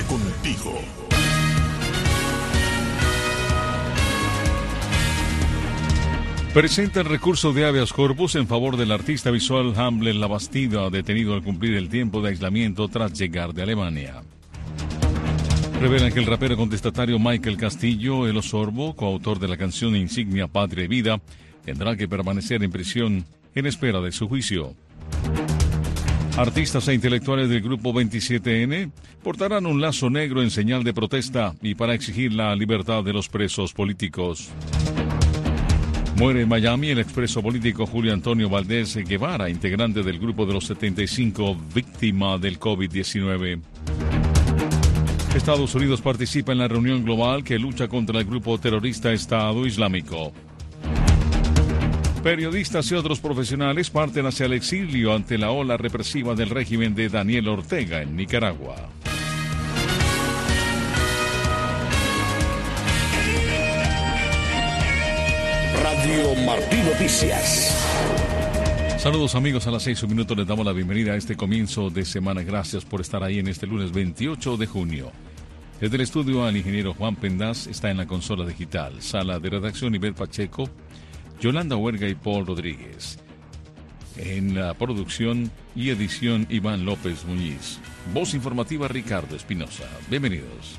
contigo. Presenta el recurso de habeas corpus en favor del artista visual Hamlet Labastida, detenido al cumplir el tiempo de aislamiento tras llegar de Alemania. Revelan que el rapero contestatario Michael Castillo, El Osorbo, coautor de la canción insignia Patria y Vida, tendrá que permanecer en prisión en espera de su juicio. Artistas e intelectuales del Grupo 27N portarán un lazo negro en señal de protesta y para exigir la libertad de los presos políticos. Muere en Miami el expreso político Julio Antonio Valdés Guevara, integrante del Grupo de los 75, víctima del COVID-19. Estados Unidos participa en la reunión global que lucha contra el grupo terrorista Estado Islámico. Periodistas y otros profesionales parten hacia el exilio ante la ola represiva del régimen de Daniel Ortega en Nicaragua. Radio Martí Noticias. Saludos amigos, a las 6:01 les damos la bienvenida a este comienzo de semana. Gracias por estar ahí en este lunes 28 de junio. Desde el estudio, el ingeniero Juan Pendaz está en la consola digital. Sala de redacción, Ivette Pacheco, Yolanda Huerga y Paul Rodríguez. En la producción y edición, Iván López Muñiz. Voz informativa, Ricardo Espinosa. Bienvenidos.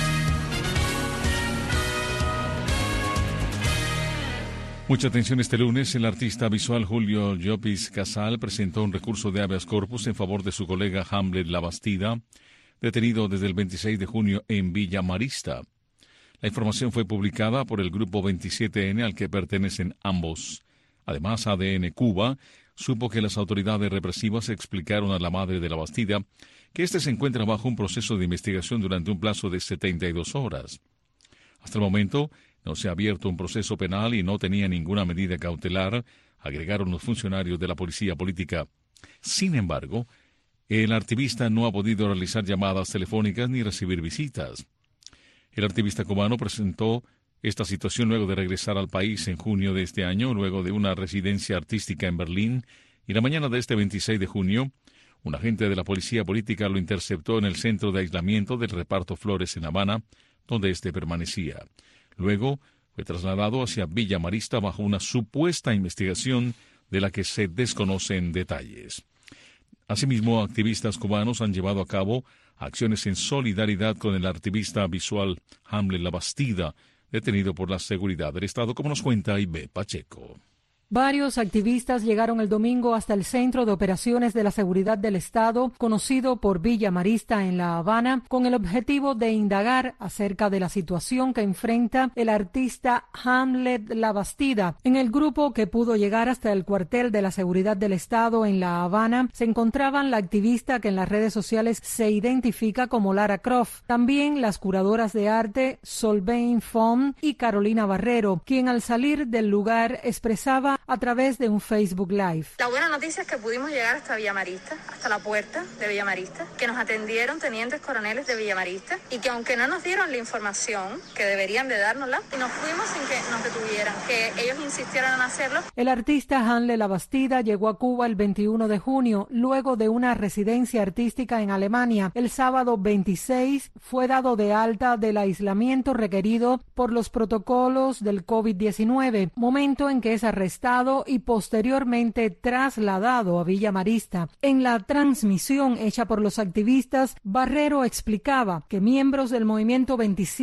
Mucha atención este lunes. El artista visual Julio Llopis Casal presentó un recurso de habeas corpus en favor de su colega Hamlet Labastida, detenido desde el 26 de junio en Villa Marista. La información fue publicada por el Grupo 27N al que pertenecen ambos. Además, ADN Cuba supo que las autoridades represivas explicaron a la madre de Labastida que éste se encuentra bajo un proceso de investigación durante un plazo de 72 horas. Hasta el momento, no se ha abierto un proceso penal y no tenía ninguna medida cautelar, agregaron los funcionarios de la policía política. Sin embargo, el activista no ha podido realizar llamadas telefónicas ni recibir visitas. El activista cubano presentó esta situación luego de regresar al país en junio de este año, luego de una residencia artística en Berlín, y la mañana de este 26 de junio, un agente de la policía política lo interceptó en el centro de aislamiento del Reparto Flores en Habana, donde éste permanecía. Luego fue trasladado hacia Villa Marista bajo una supuesta investigación de la que se desconocen detalles. Asimismo, activistas cubanos han llevado a cabo acciones en solidaridad con el activista visual Hamlet Labastida, detenido por la seguridad del Estado, como nos cuenta Ivette Pacheco. Varios activistas llegaron el domingo hasta el Centro de Operaciones de la Seguridad del Estado, conocido por Villa Marista en La Habana, con el objetivo de indagar acerca de la situación que enfrenta el artista Hamlet Labastida. En el grupo que pudo llegar hasta el cuartel de la Seguridad del Estado en La Habana se encontraban la activista que en las redes sociales se identifica como Lara Croft, también las curadoras de arte Solveig Font y Carolina Barrero, quien al salir del lugar expresaba a través de un Facebook Live. La buena noticia es que pudimos llegar hasta Villa Marista, hasta la puerta de Villa Marista, que nos atendieron tenientes coroneles de Villa Marista y que aunque no nos dieron la información que deberían de dárnosla, nos fuimos sin que nos detuvieran, que ellos insistieron en hacerlo. El artista Hamlet Labastida llegó a Cuba el 21 de junio, luego de una residencia artística en Alemania. El sábado 26 fue dado de alta del aislamiento requerido por los protocolos del COVID-19, momento en que es arrestado y posteriormente trasladado a Villa Marista. En la transmisión hecha por los activistas, Barrero explicaba que miembros del movimiento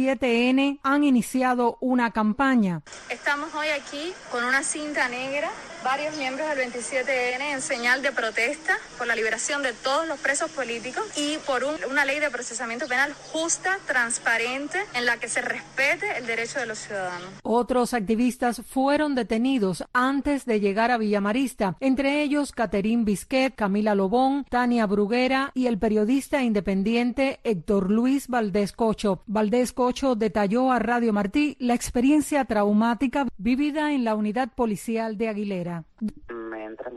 27N han iniciado una campaña. Estamos hoy aquí con una cinta negra, varios miembros del 27N en señal de protesta por la liberación de todos los presos políticos y por una ley de procesamiento penal justa, transparente, en la que se respete el derecho de los ciudadanos. Otros activistas fueron detenidos antes de llegar a Villa Marista, entre ellos Catherine Bisquet, Camila Lobón, Tania Bruguera y el periodista independiente Héctor Luis Valdés Cocho. Valdés Cocho detalló a Radio Martí la experiencia traumática vivida en la unidad policial de Aguilera. Me entran a dos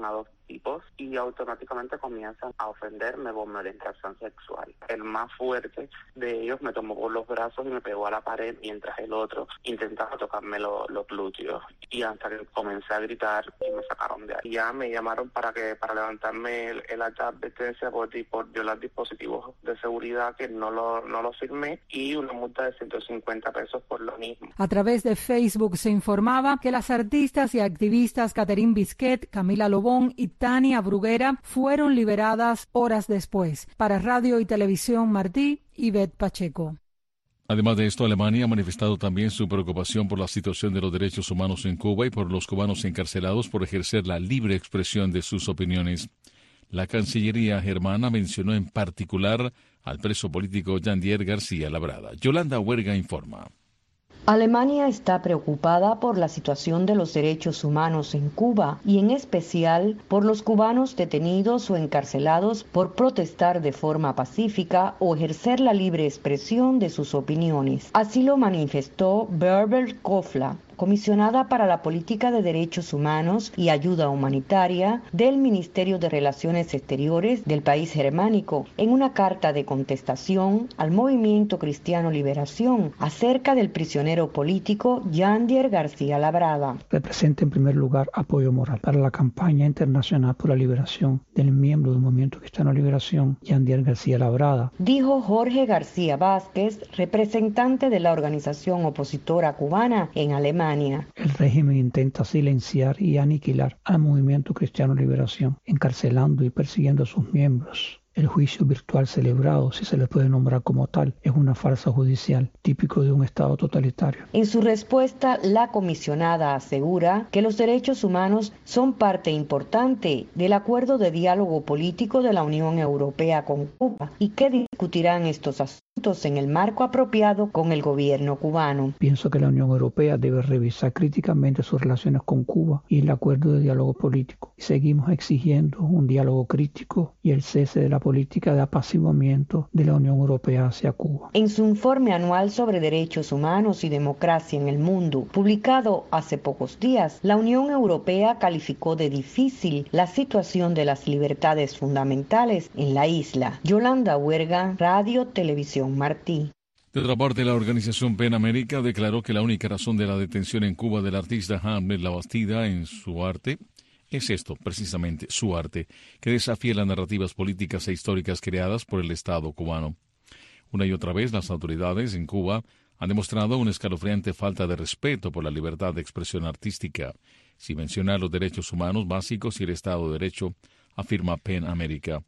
tipos y automáticamente comienzan a ofenderme por mi orientación sexual. El más fuerte de ellos me tomó por los brazos y me pegó a la pared mientras el otro intentaba tocarme los glúteos. Y hasta que comencé a gritar y me sacaron de ahí. Ya me llamaron para levantarme el acta de advertencia por violar dispositivos de seguridad que no lo firmé y una multa de $150 por lo mismo. A través de Facebook se informaba que las artistas y activistas Catherine Bisquet, Camila Lobón y Tania Bruguera fueron liberadas horas después. Para Radio y Televisión Martí, Ivette Pacheco. Además de esto, Alemania ha manifestado también su preocupación por la situación de los derechos humanos en Cuba y por los cubanos encarcelados por ejercer la libre expresión de sus opiniones. La Cancillería germana mencionó en particular al preso político Yandier García Labrada. Yolanda Huerga informa. Alemania está preocupada por la situación de los derechos humanos en Cuba y en especial por los cubanos detenidos o encarcelados por protestar de forma pacífica o ejercer la libre expresión de sus opiniones. Así lo manifestó Bärbel Kofler, comisionada para la política de derechos humanos y ayuda humanitaria del Ministerio de Relaciones Exteriores del país germánico, en una carta de contestación al Movimiento Cristiano Liberación acerca del prisionero político Yandier García Labrada. Representa en primer lugar apoyo moral para la campaña internacional por la liberación del miembro del Movimiento Cristiano Liberación, Yandier García Labrada, dijo Jorge García Vázquez, representante de la organización opositora cubana en Alemania. El régimen intenta silenciar y aniquilar al Movimiento Cristiano Liberación, encarcelando y persiguiendo a sus miembros. El juicio virtual celebrado, si se le puede nombrar como tal, es una farsa judicial típico de un Estado totalitario. En su respuesta, la comisionada asegura que los derechos humanos son parte importante del acuerdo de diálogo político de la Unión Europea con Cuba y que discutirán estos asuntos en el marco apropiado con el gobierno cubano. Pienso que la Unión Europea debe revisar críticamente sus relaciones con Cuba y el acuerdo de diálogo político. Y seguimos exigiendo un diálogo crítico y el cese de la política de apaciguamiento de la Unión Europea hacia Cuba. En su informe anual sobre derechos humanos y democracia en el mundo, publicado hace pocos días, la Unión Europea calificó de difícil la situación de las libertades fundamentales en la isla. Yolanda Huerga, Radio Televisión Martí. De otra parte, la organización PEN América declaró que la única razón de la detención en Cuba del artista Hamlet Labastida en su arte es esto, precisamente, su arte, que desafía las narrativas políticas e históricas creadas por el Estado cubano. Una y otra vez, las autoridades en Cuba han demostrado una escalofriante falta de respeto por la libertad de expresión artística, sin mencionar los derechos humanos básicos y el Estado de Derecho, afirma PEN América.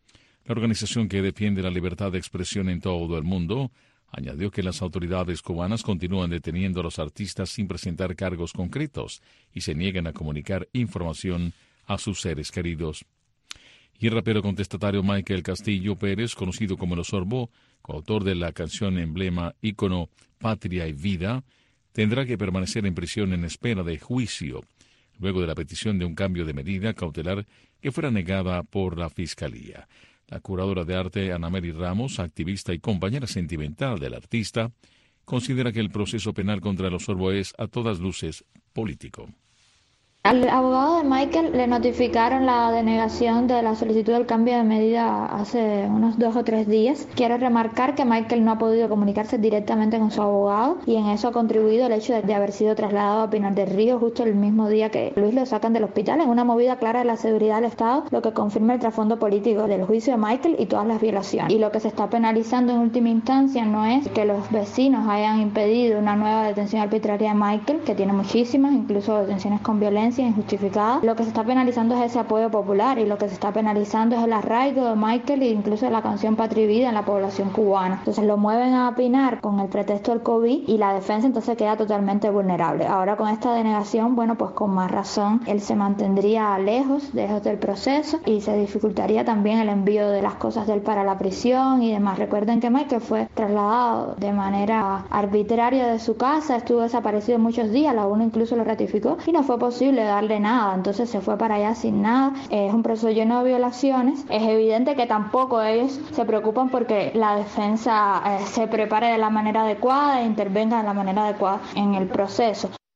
La organización que defiende la libertad de expresión en todo el mundo añadió que las autoridades cubanas continúan deteniendo a los artistas sin presentar cargos concretos y se niegan a comunicar información a sus seres queridos. Y el rapero contestatario Michael Castillo Pérez, conocido como El Osorbo, coautor de la canción emblema ícono Patria y Vida, tendrá que permanecer en prisión en espera de juicio, luego de la petición de un cambio de medida cautelar que fuera negada por la Fiscalía. La curadora de arte Ana Mary Ramos, activista y compañera sentimental del artista, considera que el proceso penal contra El Osorbo es, a todas luces, político. Al abogado de Michael le notificaron la denegación de la solicitud del cambio de medida hace unos 2 o 3 días. Quiero remarcar que Michael no ha podido comunicarse directamente con su abogado y en eso ha contribuido el hecho de haber sido trasladado a Pinar del Río justo el mismo día que Luis lo sacan del hospital, en una movida clara de la seguridad del Estado, lo que confirma el trasfondo político del juicio de Michael y todas las violaciones. Y lo que se está penalizando en última instancia no es que los vecinos hayan impedido una nueva detención arbitraria de Michael, que tiene muchísimas, incluso detenciones con violencia injustificada. Lo que se está penalizando es ese apoyo popular y lo que se está penalizando es el arraigo de Michael e incluso de la canción Patria y Vida en la población cubana. Entonces lo mueven a Pinar con el pretexto del COVID y la defensa entonces queda totalmente vulnerable. Ahora con esta denegación, bueno, pues con más razón él se mantendría lejos del proceso y se dificultaría también el envío de las cosas de él para la prisión y demás. Recuerden que Michael fue trasladado de manera arbitraria de su casa, estuvo desaparecido muchos días, la ONU incluso lo ratificó y no fue posible darle nada, entonces se fue para allá sin nada. Es un proceso lleno de violaciones. Es evidente que tampoco ellos se preocupan porque la defensa se prepare de la manera adecuada e intervenga de la manera adecuada en el proceso.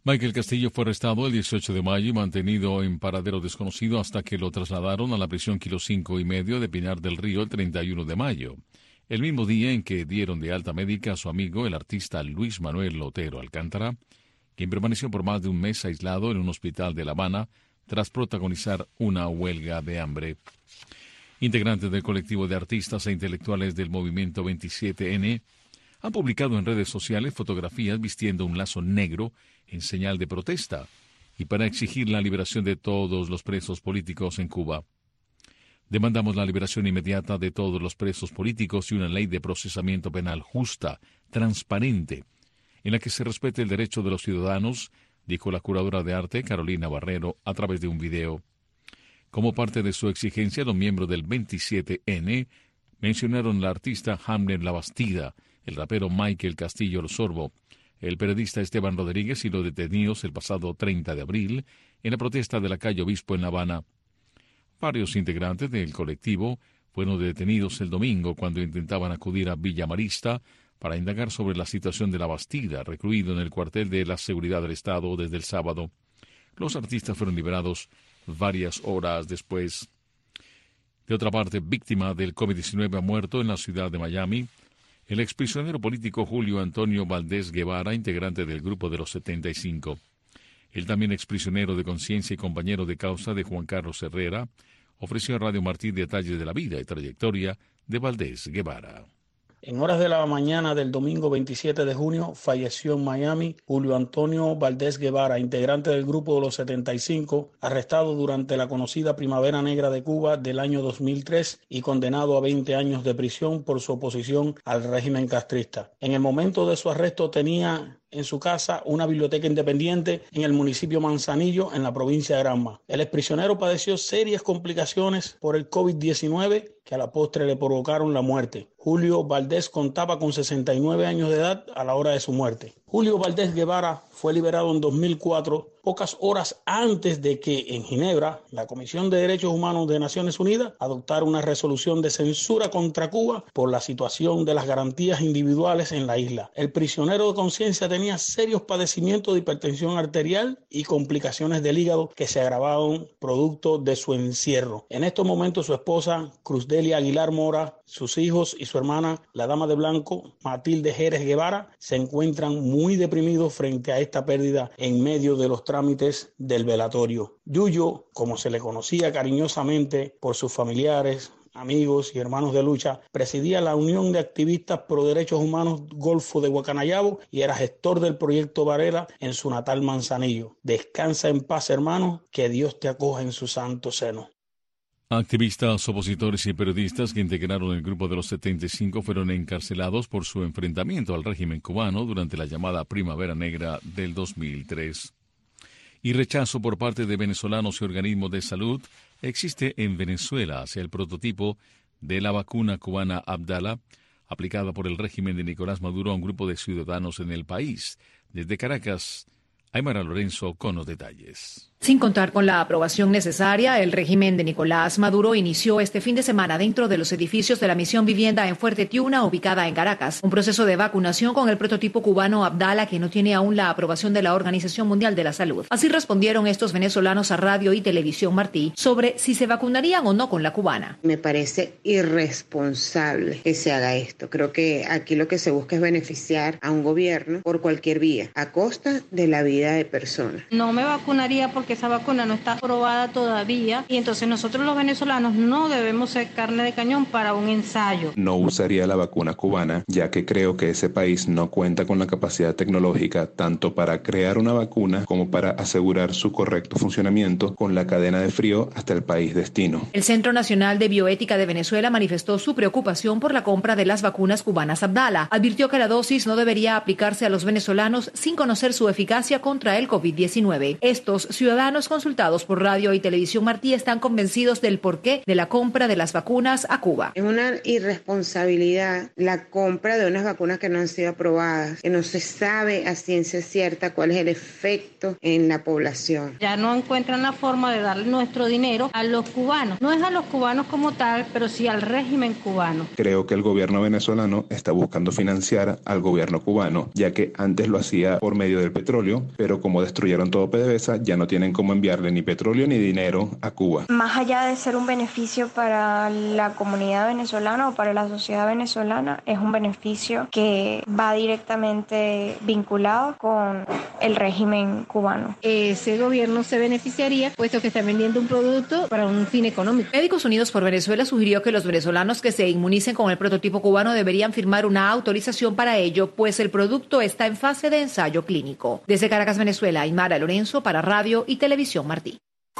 Michael Castillo fue arrestado el 18 de mayo y mantenido en paradero desconocido hasta que lo trasladaron a la prisión Kilo 5,5 de Pinar del Río el 31 de mayo, el mismo día en que dieron de alta médica a su amigo, el artista Luis Manuel Otero Alcántara, quien permaneció por más de un mes aislado en un hospital de La Habana tras protagonizar una huelga de hambre. Integrantes del colectivo de artistas e intelectuales del movimiento 27N han publicado en redes sociales fotografías vistiendo un lazo negro en señal de protesta y para exigir la liberación de todos los presos políticos en Cuba. Demandamos la liberación inmediata de todos los presos políticos y una ley de procesamiento penal justa, transparente, en la que se respete el derecho de los ciudadanos, dijo la curadora de arte Carolina Barrero a través de un video. Como parte de su exigencia, los miembros del 27N mencionaron la artista Hamlet Labastida, el rapero Michael Castillo Sorbo, el periodista Esteban Rodríguez y los detenidos el pasado 30 de abril en la protesta de la calle Obispo en La Habana. Varios integrantes del colectivo fueron detenidos el domingo cuando intentaban acudir a Villa Marista para indagar sobre la situación de Labastida, recluido en el cuartel de la Seguridad del Estado desde el sábado. Los artistas fueron liberados varias horas después. De otra parte, víctima del COVID-19 ha muerto en la ciudad de Miami el exprisionero político Julio Antonio Valdés Guevara, integrante del Grupo de los 75. El también exprisionero de conciencia y compañero de causa de Juan Carlos Herrera ofreció a Radio Martí detalles de la vida y trayectoria de Valdés Guevara. En horas de la mañana del domingo 27 de junio falleció en Miami Julio Antonio Valdés Guevara, integrante del Grupo de los 75, arrestado durante la conocida Primavera Negra de Cuba del año 2003 y condenado a 20 años de prisión por su oposición al régimen castrista. En el momento de su arresto tenía en su casa una biblioteca independiente en el municipio Manzanillo, en la provincia de Granma. El exprisionero padeció serias complicaciones por el COVID-19 que a la postre le provocaron la muerte. Julio Valdés contaba con 69 años de edad a la hora de su muerte. Julio Valdés Guevara fue liberado en 2004, pocas horas antes de que en Ginebra la Comisión de Derechos Humanos de Naciones Unidas adoptara una resolución de censura contra Cuba por la situación de las garantías individuales en la isla. El prisionero de conciencia tenía serios padecimientos de hipertensión arterial y complicaciones del hígado que se agravaron producto de su encierro. En estos momentos su esposa, Cruzdelia Aguilar Mora, sus hijos y su hermana, la dama de blanco, Matilde Jerez Guevara, se encuentran muy deprimidos frente a esta pérdida en medio de los trámites del velatorio. Yuyo, como se le conocía cariñosamente por sus familiares, amigos y hermanos de lucha, presidía la Unión de Activistas Pro Derechos Humanos Golfo de Guacanayabo y era gestor del Proyecto Varela en su natal Manzanillo. Descansa en paz, hermano, que Dios te acoja en su santo seno. Activistas, opositores y periodistas que integraron el Grupo de los 75 fueron encarcelados por su enfrentamiento al régimen cubano durante la llamada Primavera Negra del 2003. Y rechazo por parte de venezolanos y organismos de salud existe en Venezuela hacia el prototipo de la vacuna cubana Abdala, aplicada por el régimen de Nicolás Maduro a un grupo de ciudadanos en el país. Desde Caracas, Aymara Lorenzo con los detalles. Sin contar con la aprobación necesaria, el régimen de Nicolás Maduro inició este fin de semana dentro de los edificios de la Misión Vivienda en Fuerte Tiuna, ubicada en Caracas, un proceso de vacunación con el prototipo cubano Abdala que no tiene aún la aprobación de la Organización Mundial de la Salud. Así respondieron estos venezolanos a Radio y Televisión Martí sobre si se vacunarían o no con la cubana. Me parece irresponsable que se haga esto. Creo que aquí lo que se busca es beneficiar a un gobierno por cualquier vía, a costa de la vida de personas. No me vacunaría porque esa vacuna no está aprobada todavía y entonces nosotros los venezolanos no debemos ser carne de cañón para un ensayo. No usaría la vacuna cubana, ya que creo que ese país no cuenta con la capacidad tecnológica tanto para crear una vacuna como para asegurar su correcto funcionamiento con la cadena de frío hasta el país destino. El Centro Nacional de Bioética de Venezuela manifestó su preocupación por la compra de las vacunas cubanas Abdala. Advirtió que la dosis no debería aplicarse a los venezolanos sin conocer su eficacia contra el COVID-19. Estos ciudadanos ciudadanos consultados por Radio y Televisión Martí están convencidos del porqué de la compra de las vacunas a Cuba. Es una irresponsabilidad la compra de unas vacunas que no han sido aprobadas, que no se sabe a ciencia cierta cuál es el efecto en la población. Ya no encuentran la forma de darle nuestro dinero a los cubanos. No es a los cubanos como tal, pero sí al régimen cubano. Creo que el gobierno venezolano está buscando financiar al gobierno cubano, ya que antes lo hacía por medio del petróleo, pero como destruyeron todo PDVSA, ya no tienen cómo enviarle ni petróleo ni dinero a Cuba. Más allá de ser un beneficio para la comunidad venezolana o para la sociedad venezolana, es un beneficio que va directamente vinculado con el régimen cubano. Ese gobierno se beneficiaría puesto que está vendiendo un producto para un fin económico. Médicos Unidos por Venezuela sugirió que los venezolanos que se inmunicen con el prototipo cubano deberían firmar una autorización para ello, pues el producto está en fase de ensayo clínico. Desde Caracas, Venezuela, Aymara Lorenzo para Radio y Televisión Martí.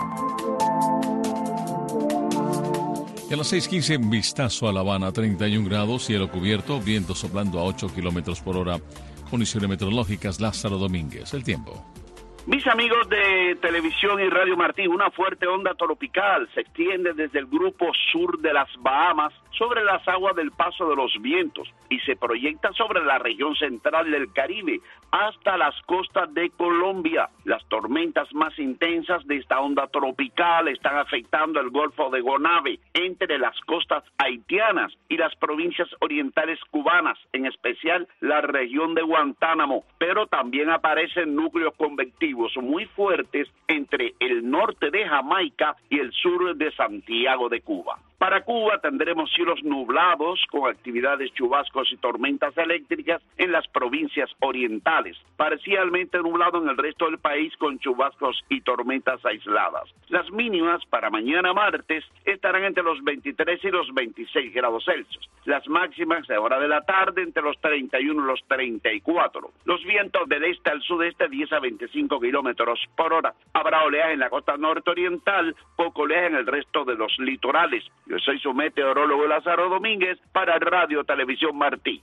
Y a las 6:15, vistazo a La Habana, 31 grados, cielo cubierto, viento soplando a 8 kilómetros por hora. Condiciones meteorológicas, Lázaro Domínguez. El tiempo. Mis amigos de Televisión y Radio Martí, una fuerte onda tropical se extiende desde el grupo sur de las Bahamas sobre las aguas del paso de los vientos y se proyecta sobre la región central del Caribe hasta las costas de Colombia. Las tormentas más intensas de esta onda tropical están afectando el Golfo de Gonave, entre las costas haitianas y las provincias orientales cubanas, en especial la región de Guantánamo, pero también aparecen núcleos convectivos muy fuertes entre el norte de Jamaica y el sur de Santiago de Cuba. Para Cuba tendremos cielos nublados con actividades chubascos y tormentas eléctricas en las provincias orientales, parcialmente nublado en el resto del país con chubascos y tormentas aisladas. Las mínimas para mañana martes estarán entre los 23 y los 26 grados Celsius. Las máximas a hora de la tarde entre los 31 y los 34. Los vientos del este al sudeste 10 a 25 kilómetros por hora. Habrá oleaje en la costa norte-oriental, poco oleaje en el resto de los litorales. Yo soy su meteorólogo Lázaro Domínguez para Radio Televisión Martí.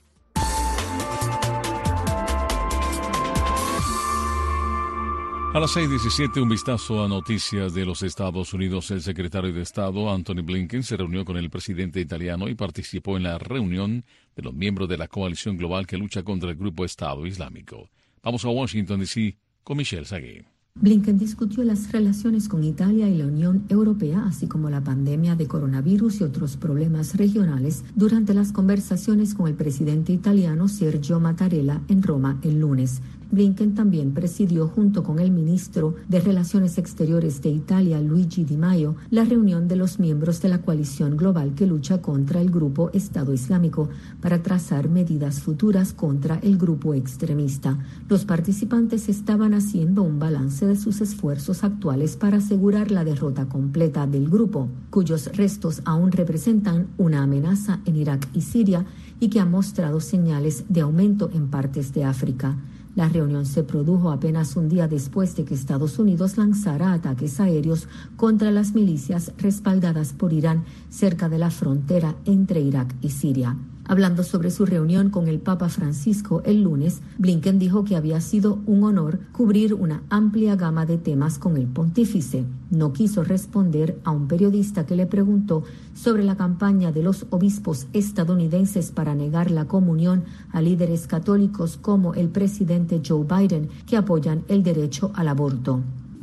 A las 6:17, un vistazo a noticias de los Estados Unidos. El secretario de Estado, Antony Blinken, se reunió con el presidente italiano y participó en la reunión de los miembros de la coalición global que lucha contra el grupo Estado Islámico. Vamos a Washington, D.C. con Michelle Sagué. Blinken discutió las relaciones con Italia y la Unión Europea, así como la pandemia de coronavirus y otros problemas regionales, durante las conversaciones con el presidente italiano Sergio Mattarella en Roma el lunes. Blinken también presidió, junto con el ministro de Relaciones Exteriores de Italia, Luigi Di Maio, la reunión de los miembros de la coalición global que lucha contra el grupo Estado Islámico para trazar medidas futuras contra el grupo extremista. Los participantes estaban haciendo un balance de sus esfuerzos actuales para asegurar la derrota completa del grupo, cuyos restos aún representan una amenaza en Irak y Siria y que ha mostrado señales de aumento en partes de África. La reunión se produjo apenas un día después de que Estados Unidos lanzara ataques aéreos contra las milicias respaldadas por Irán cerca de la frontera entre Irak y Siria. Hablando sobre su reunión con el Papa Francisco el lunes, Blinken dijo que había sido un honor cubrir una amplia gama de temas con el pontífice. No quiso responder a un periodista que le preguntó sobre la campaña de los obispos estadounidenses para negar la comunión a líderes católicos como el presidente Joe Biden, que apoyan el derecho al aborto.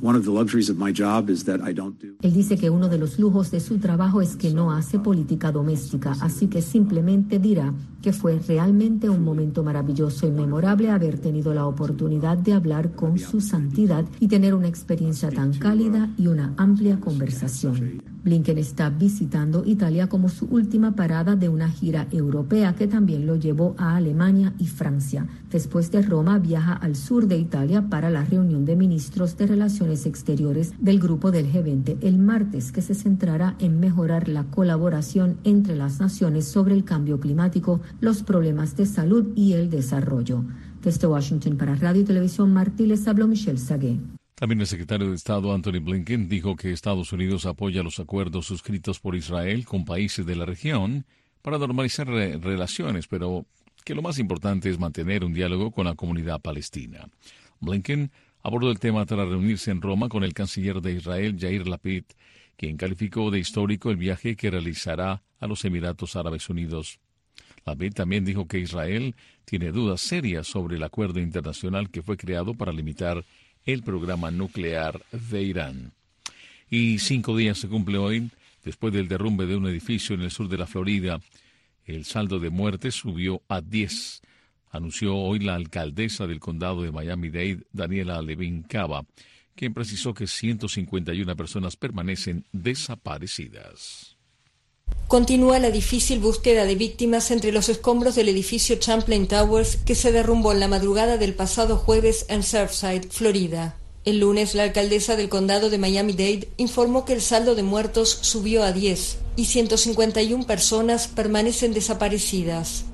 Él dice que uno de los lujos de su trabajo es que no hace política doméstica, así que simplemente dirá que fue realmente un momento maravilloso y memorable haber tenido la oportunidad de hablar con su santidad y tener una experiencia tan cálida y una amplia conversación. Blinken está visitando Italia como su última parada de una gira europea que también lo llevó a Alemania y Francia. Después de Roma, viaja al sur de Italia para la reunión de ministros de Relaciones Exteriores del grupo del G20 el martes, que se centrará en mejorar la colaboración entre las naciones sobre el cambio climático, los problemas de salud y el desarrollo. Desde Washington para Radio y Televisión Martí les habló Michelle Sagué. También el secretario de Estado, Antony Blinken, dijo que Estados Unidos apoya los acuerdos suscritos por Israel con países de la región para normalizar relaciones, pero que lo más importante es mantener un diálogo con la comunidad palestina. Blinken abordó el tema tras reunirse en Roma con el canciller de Israel, Yair Lapid, quien calificó de histórico el viaje que realizará a los Emiratos Árabes Unidos. Lapid también dijo que Israel tiene dudas serias sobre el acuerdo internacional que fue creado para limitar el programa nuclear de Irán. Y 5 días se cumple hoy, después del derrumbe de un edificio en el sur de la Florida. El saldo de muertes subió a 10, anunció hoy la alcaldesa del condado de Miami-Dade, Daniela Levin Cava, quien precisó que 151 personas permanecen desaparecidas. Continúa la difícil búsqueda de víctimas entre los escombros del edificio Champlain Towers que se derrumbó en la madrugada del pasado jueves en Surfside, Florida. El lunes, la alcaldesa del condado de Miami-Dade informó que el saldo de muertos subió a 10 y 151 personas permanecen desaparecidas.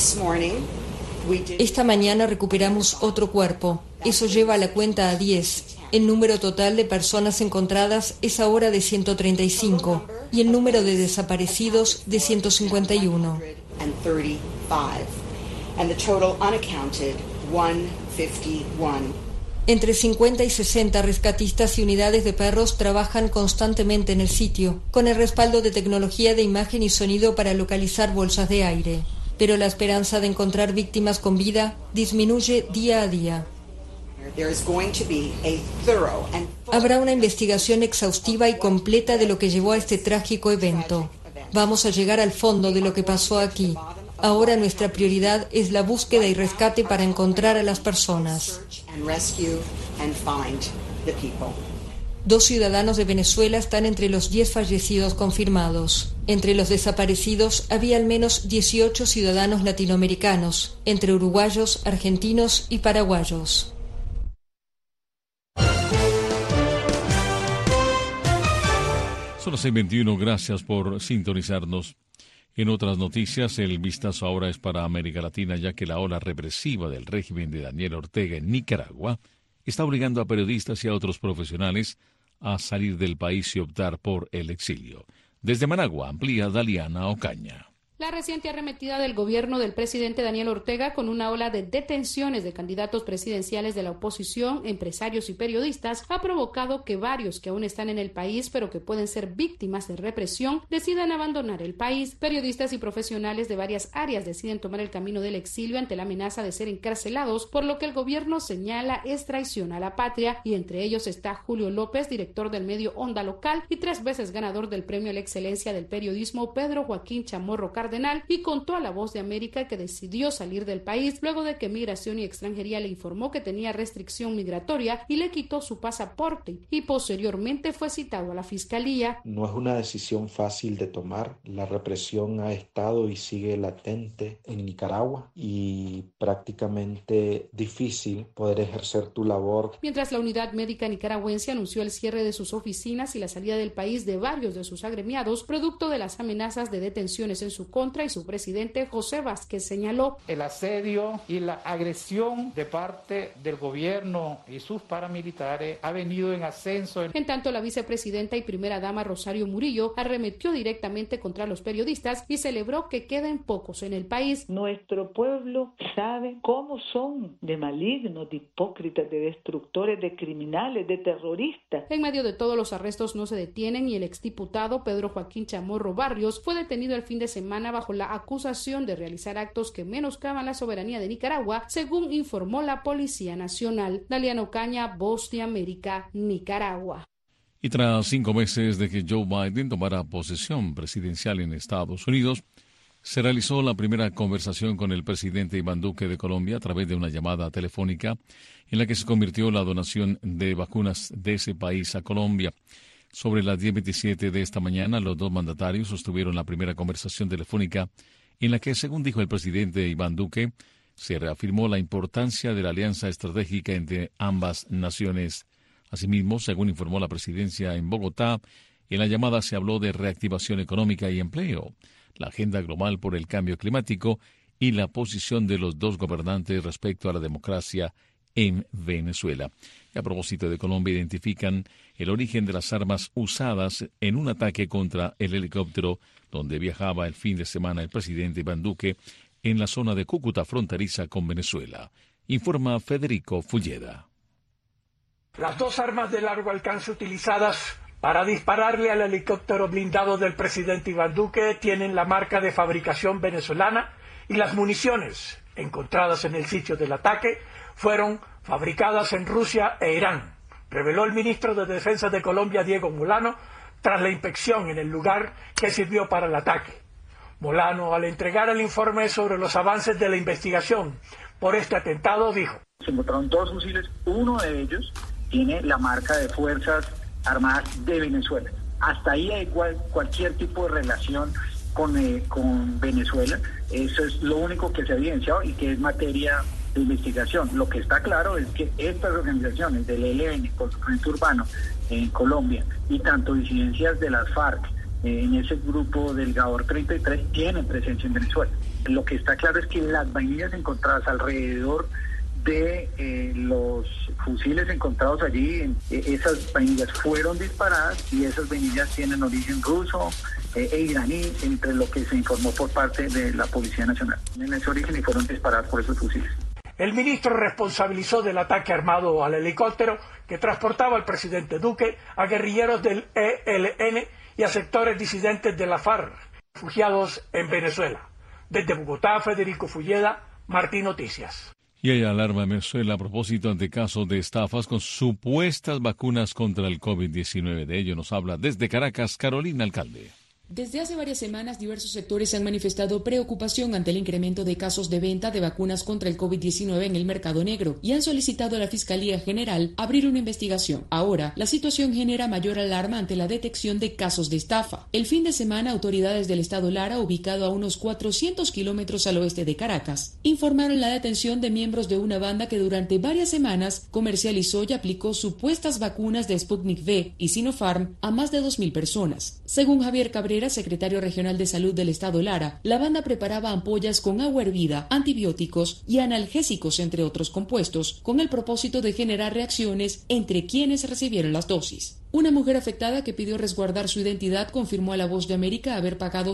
Esta mañana recuperamos otro cuerpo. Eso lleva la cuenta a 10. El número total de personas encontradas es ahora de 135 y el número de desaparecidos de 151. Entre 50 y 60 rescatistas y unidades de perros trabajan constantemente en el sitio, con el respaldo de tecnología de imagen y sonido para localizar bolsas de aire. Pero la esperanza de encontrar víctimas con vida disminuye día a día. Habrá una investigación exhaustiva y completa de lo que llevó a este trágico evento. Vamos a llegar al fondo de lo que pasó aquí. Ahora nuestra prioridad es la búsqueda y rescate para encontrar a las personas. 2 ciudadanos de Venezuela están entre los 10 fallecidos confirmados. Entre los desaparecidos había al menos 18 ciudadanos latinoamericanos, entre uruguayos, argentinos y paraguayos. Son las 6:21, gracias por sintonizarnos. En otras noticias, el vistazo ahora es para América Latina, ya que la ola represiva del régimen de Daniel Ortega en Nicaragua está obligando a periodistas y a otros profesionales a salir del país y optar por el exilio. Desde Managua, amplía Daliana Ocaña. La reciente arremetida del gobierno del presidente Daniel Ortega con una ola de detenciones de candidatos presidenciales de la oposición, empresarios y periodistas ha provocado que varios que aún están en el país pero que pueden ser víctimas de represión decidan abandonar el país. Periodistas y profesionales de varias áreas deciden tomar el camino del exilio ante la amenaza de ser encarcelados, por lo que el gobierno señala es traición a la patria, y entre ellos está Julio López, director del medio Onda Local y 3 veces ganador del premio a la excelencia del periodismo Pedro Joaquín Chamorro Cardenal, y contó a La Voz de América que decidió salir del país luego de que Migración y Extranjería le informó que tenía restricción migratoria y le quitó su pasaporte, y posteriormente fue citado a la fiscalía. No es una decisión fácil de tomar. La represión ha estado y sigue latente en Nicaragua y prácticamente difícil poder ejercer tu labor. Mientras la Unidad Médica Nicaragüense anunció el cierre de sus oficinas y la salida del país de varios de sus agremiados, producto de las amenazas de detenciones en su contra, y su presidente José Vázquez señaló: el asedio y la agresión de parte del gobierno y sus paramilitares ha venido en ascenso. En tanto, la vicepresidenta y primera dama Rosario Murillo arremetió directamente contra los periodistas y celebró que queden pocos en el país. Nuestro pueblo sabe cómo son de malignos, de hipócritas, de destructores, de criminales, de terroristas. En medio de todos los arrestos no se detienen, y el exdiputado Pedro Joaquín Chamorro Barrios fue detenido el fin de semana bajo la acusación de realizar actos que menoscaban la soberanía de Nicaragua, según informó la Policía Nacional. Daliana Ocaña, Voz de América, Nicaragua. Y tras 5 meses de que Joe Biden tomara posesión presidencial en Estados Unidos, se realizó la primera conversación con el presidente Iván Duque de Colombia a través de una llamada telefónica en la que se convirtió la donación de vacunas de ese país a Colombia. Sobre las 10:27 de esta mañana, los 2 mandatarios sostuvieron la primera conversación telefónica en la que, según dijo el presidente Iván Duque, se reafirmó la importancia de la alianza estratégica entre ambas naciones. Asimismo, según informó la presidencia en Bogotá, en la llamada se habló de reactivación económica y empleo, la agenda global por el cambio climático y la posición de los 2 gobernantes respecto a la democracia en Venezuela. Y a propósito de Colombia, identifican el origen de las armas usadas en un ataque contra el helicóptero donde viajaba el fin de semana el presidente Iván Duque en la zona de Cúcuta, fronteriza con Venezuela. Informa Federico Fulleda. Las 2 armas de largo alcance utilizadas para dispararle al helicóptero blindado del presidente Iván Duque tienen la marca de fabricación venezolana y las municiones encontradas en el sitio del ataque fueron fabricadas en Rusia e Irán, reveló el ministro de Defensa de Colombia, Diego Molano, tras la inspección en el lugar que sirvió para el ataque. Molano, al entregar el informe sobre los avances de la investigación por este atentado, dijo: se encontraron 2 fusiles, uno de ellos tiene la marca de Fuerzas Armadas de Venezuela. Hasta ahí hay cualquier tipo de relación con Venezuela. Eso es lo único que se ha evidenciado y que es materia de investigación. Lo que está claro es que estas organizaciones del ELN, Conflicto Urbano en Colombia, y tanto disidencias de las FARC en ese grupo del Gabor 33 tienen presencia en Venezuela. Lo que está claro es que las vainillas encontradas alrededor de los fusiles encontrados allí, esas vainillas fueron disparadas y esas vainillas tienen origen ruso e iraní, entre lo que se informó por parte de la Policía Nacional. En ese origen y fueron disparadas por esos fusiles. El ministro responsabilizó del ataque armado al helicóptero que transportaba al presidente Duque a guerrilleros del ELN y a sectores disidentes de la FARC, refugiados en Venezuela. Desde Bogotá, Federico Fulleda, Martín Noticias. Y hay alarma en Venezuela a propósito de casos de estafas con supuestas vacunas contra el COVID-19. De ello nos habla desde Caracas, Carolina Alcalde. Desde hace varias semanas, diversos sectores han manifestado preocupación ante el incremento de casos de venta de vacunas contra el COVID-19 en el mercado negro y han solicitado a la Fiscalía General abrir una investigación. Ahora, la situación genera mayor alarma ante la detección de casos de estafa. El fin de semana, autoridades del estado Lara, ubicado a unos 400 kilómetros al oeste de Caracas, informaron la detención de miembros de una banda que durante varias semanas comercializó y aplicó supuestas vacunas de Sputnik V y Sinopharm a más de 2.000 personas. Según Javier Cabrera, secretario regional de salud del estado Lara, la banda preparaba ampollas con agua hervida, antibióticos y analgésicos, entre otros compuestos, con el propósito de generar reacciones entre quienes recibieron las dosis. Una mujer afectada que pidió resguardar su identidad confirmó a La Voz de América haber pagado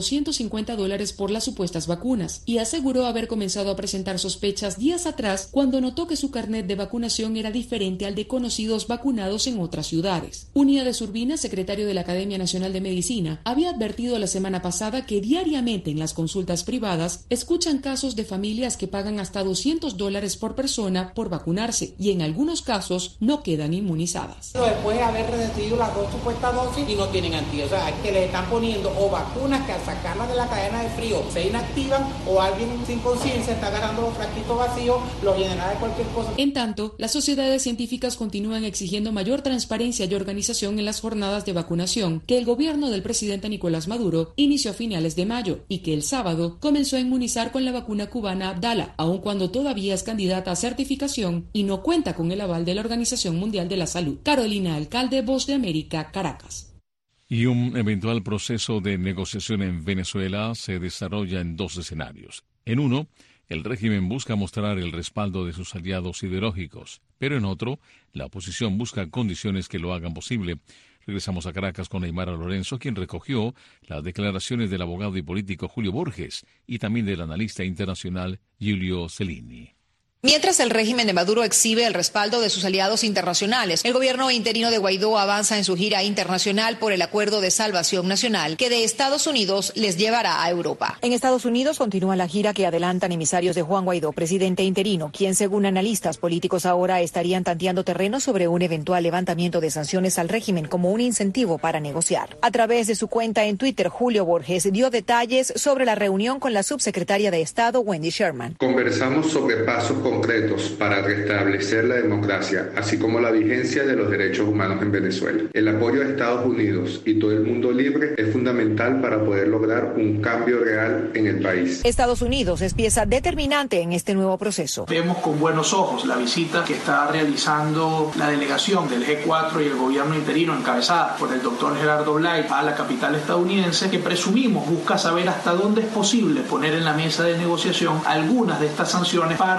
$150 por las supuestas vacunas y aseguró haber comenzado a presentar sospechas días atrás cuando notó que su carnet de vacunación era diferente al de conocidos vacunados en otras ciudades. Uníades Urbina, secretario de la Academia Nacional de Medicina, había advertido la semana pasada que diariamente en las consultas privadas escuchan casos de familias que pagan hasta $200 por persona por vacunarse y en algunos casos no quedan inmunizadas. Después de haber recibido las 2 supuestas dosis y no tienen antídotos, o sea, que les están poniendo o vacunas que al sacarlas de la cadena de frío se inactivan o alguien sin conciencia está agarrando los frasquitos vacíos, los llenará de cualquier cosa. En tanto, las sociedades científicas continúan exigiendo mayor transparencia y organización en las jornadas de vacunación que el gobierno del presidente Nicolás Maduro inició a finales de mayo y que el sábado comenzó a inmunizar con la vacuna cubana Abdala, aun cuando todavía es candidata a certificación y no cuenta con el aval de la Organización Mundial de la Salud. Carolina Alcalde, Voz de América, Caracas. Y un eventual proceso de negociación en Venezuela se desarrolla en 2 escenarios. En uno, el régimen busca mostrar el respaldo de sus aliados ideológicos, pero en otro, la oposición busca condiciones que lo hagan posible. Regresamos a Caracas con Aymara Lorenzo, quien recogió las declaraciones del abogado y político Julio Borges y también del analista internacional Giulio Cellini. Mientras el régimen de Maduro exhibe el respaldo de sus aliados internacionales, el gobierno interino de Guaidó avanza en su gira internacional por el Acuerdo de Salvación Nacional que de Estados Unidos les llevará a Europa. En Estados Unidos continúa la gira que adelantan emisarios de Juan Guaidó, presidente interino, quien según analistas políticos ahora estarían tanteando terreno sobre un eventual levantamiento de sanciones al régimen como un incentivo para negociar. A través de su cuenta en Twitter, Julio Borges dio detalles sobre la reunión con la subsecretaria de Estado, Wendy Sherman. Conversamos sobre pasos concretos para restablecer la democracia, así como la vigencia de los derechos humanos en Venezuela. El apoyo a Estados Unidos y todo el mundo libre es fundamental para poder lograr un cambio real en el país. Estados Unidos es pieza determinante en este nuevo proceso. Vemos con buenos ojos la visita que está realizando la delegación del G4 y el gobierno interino encabezada por el doctor Gerardo Blay a la capital estadounidense, que presumimos busca saber hasta dónde es posible poner en la mesa de negociación algunas de estas sanciones para que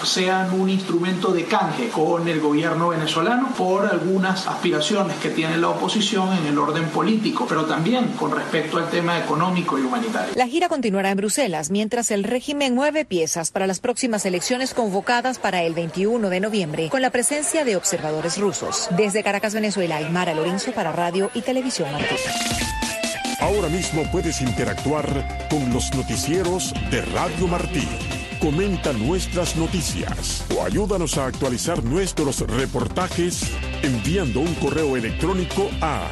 sean un instrumento de canje con el gobierno venezolano por algunas aspiraciones que tiene la oposición en el orden político, pero también con respecto al tema económico y humanitario. La gira continuará en Bruselas, mientras el régimen mueve piezas para las próximas elecciones convocadas para el 21 de noviembre, con la presencia de observadores rusos. Desde Caracas, Venezuela, Aymara Lorenzo para Radio y Televisión Martí. Ahora mismo puedes interactuar con los noticieros de Radio Martí. Comenta nuestras noticias o ayúdanos a actualizar nuestros reportajes enviando un correo electrónico a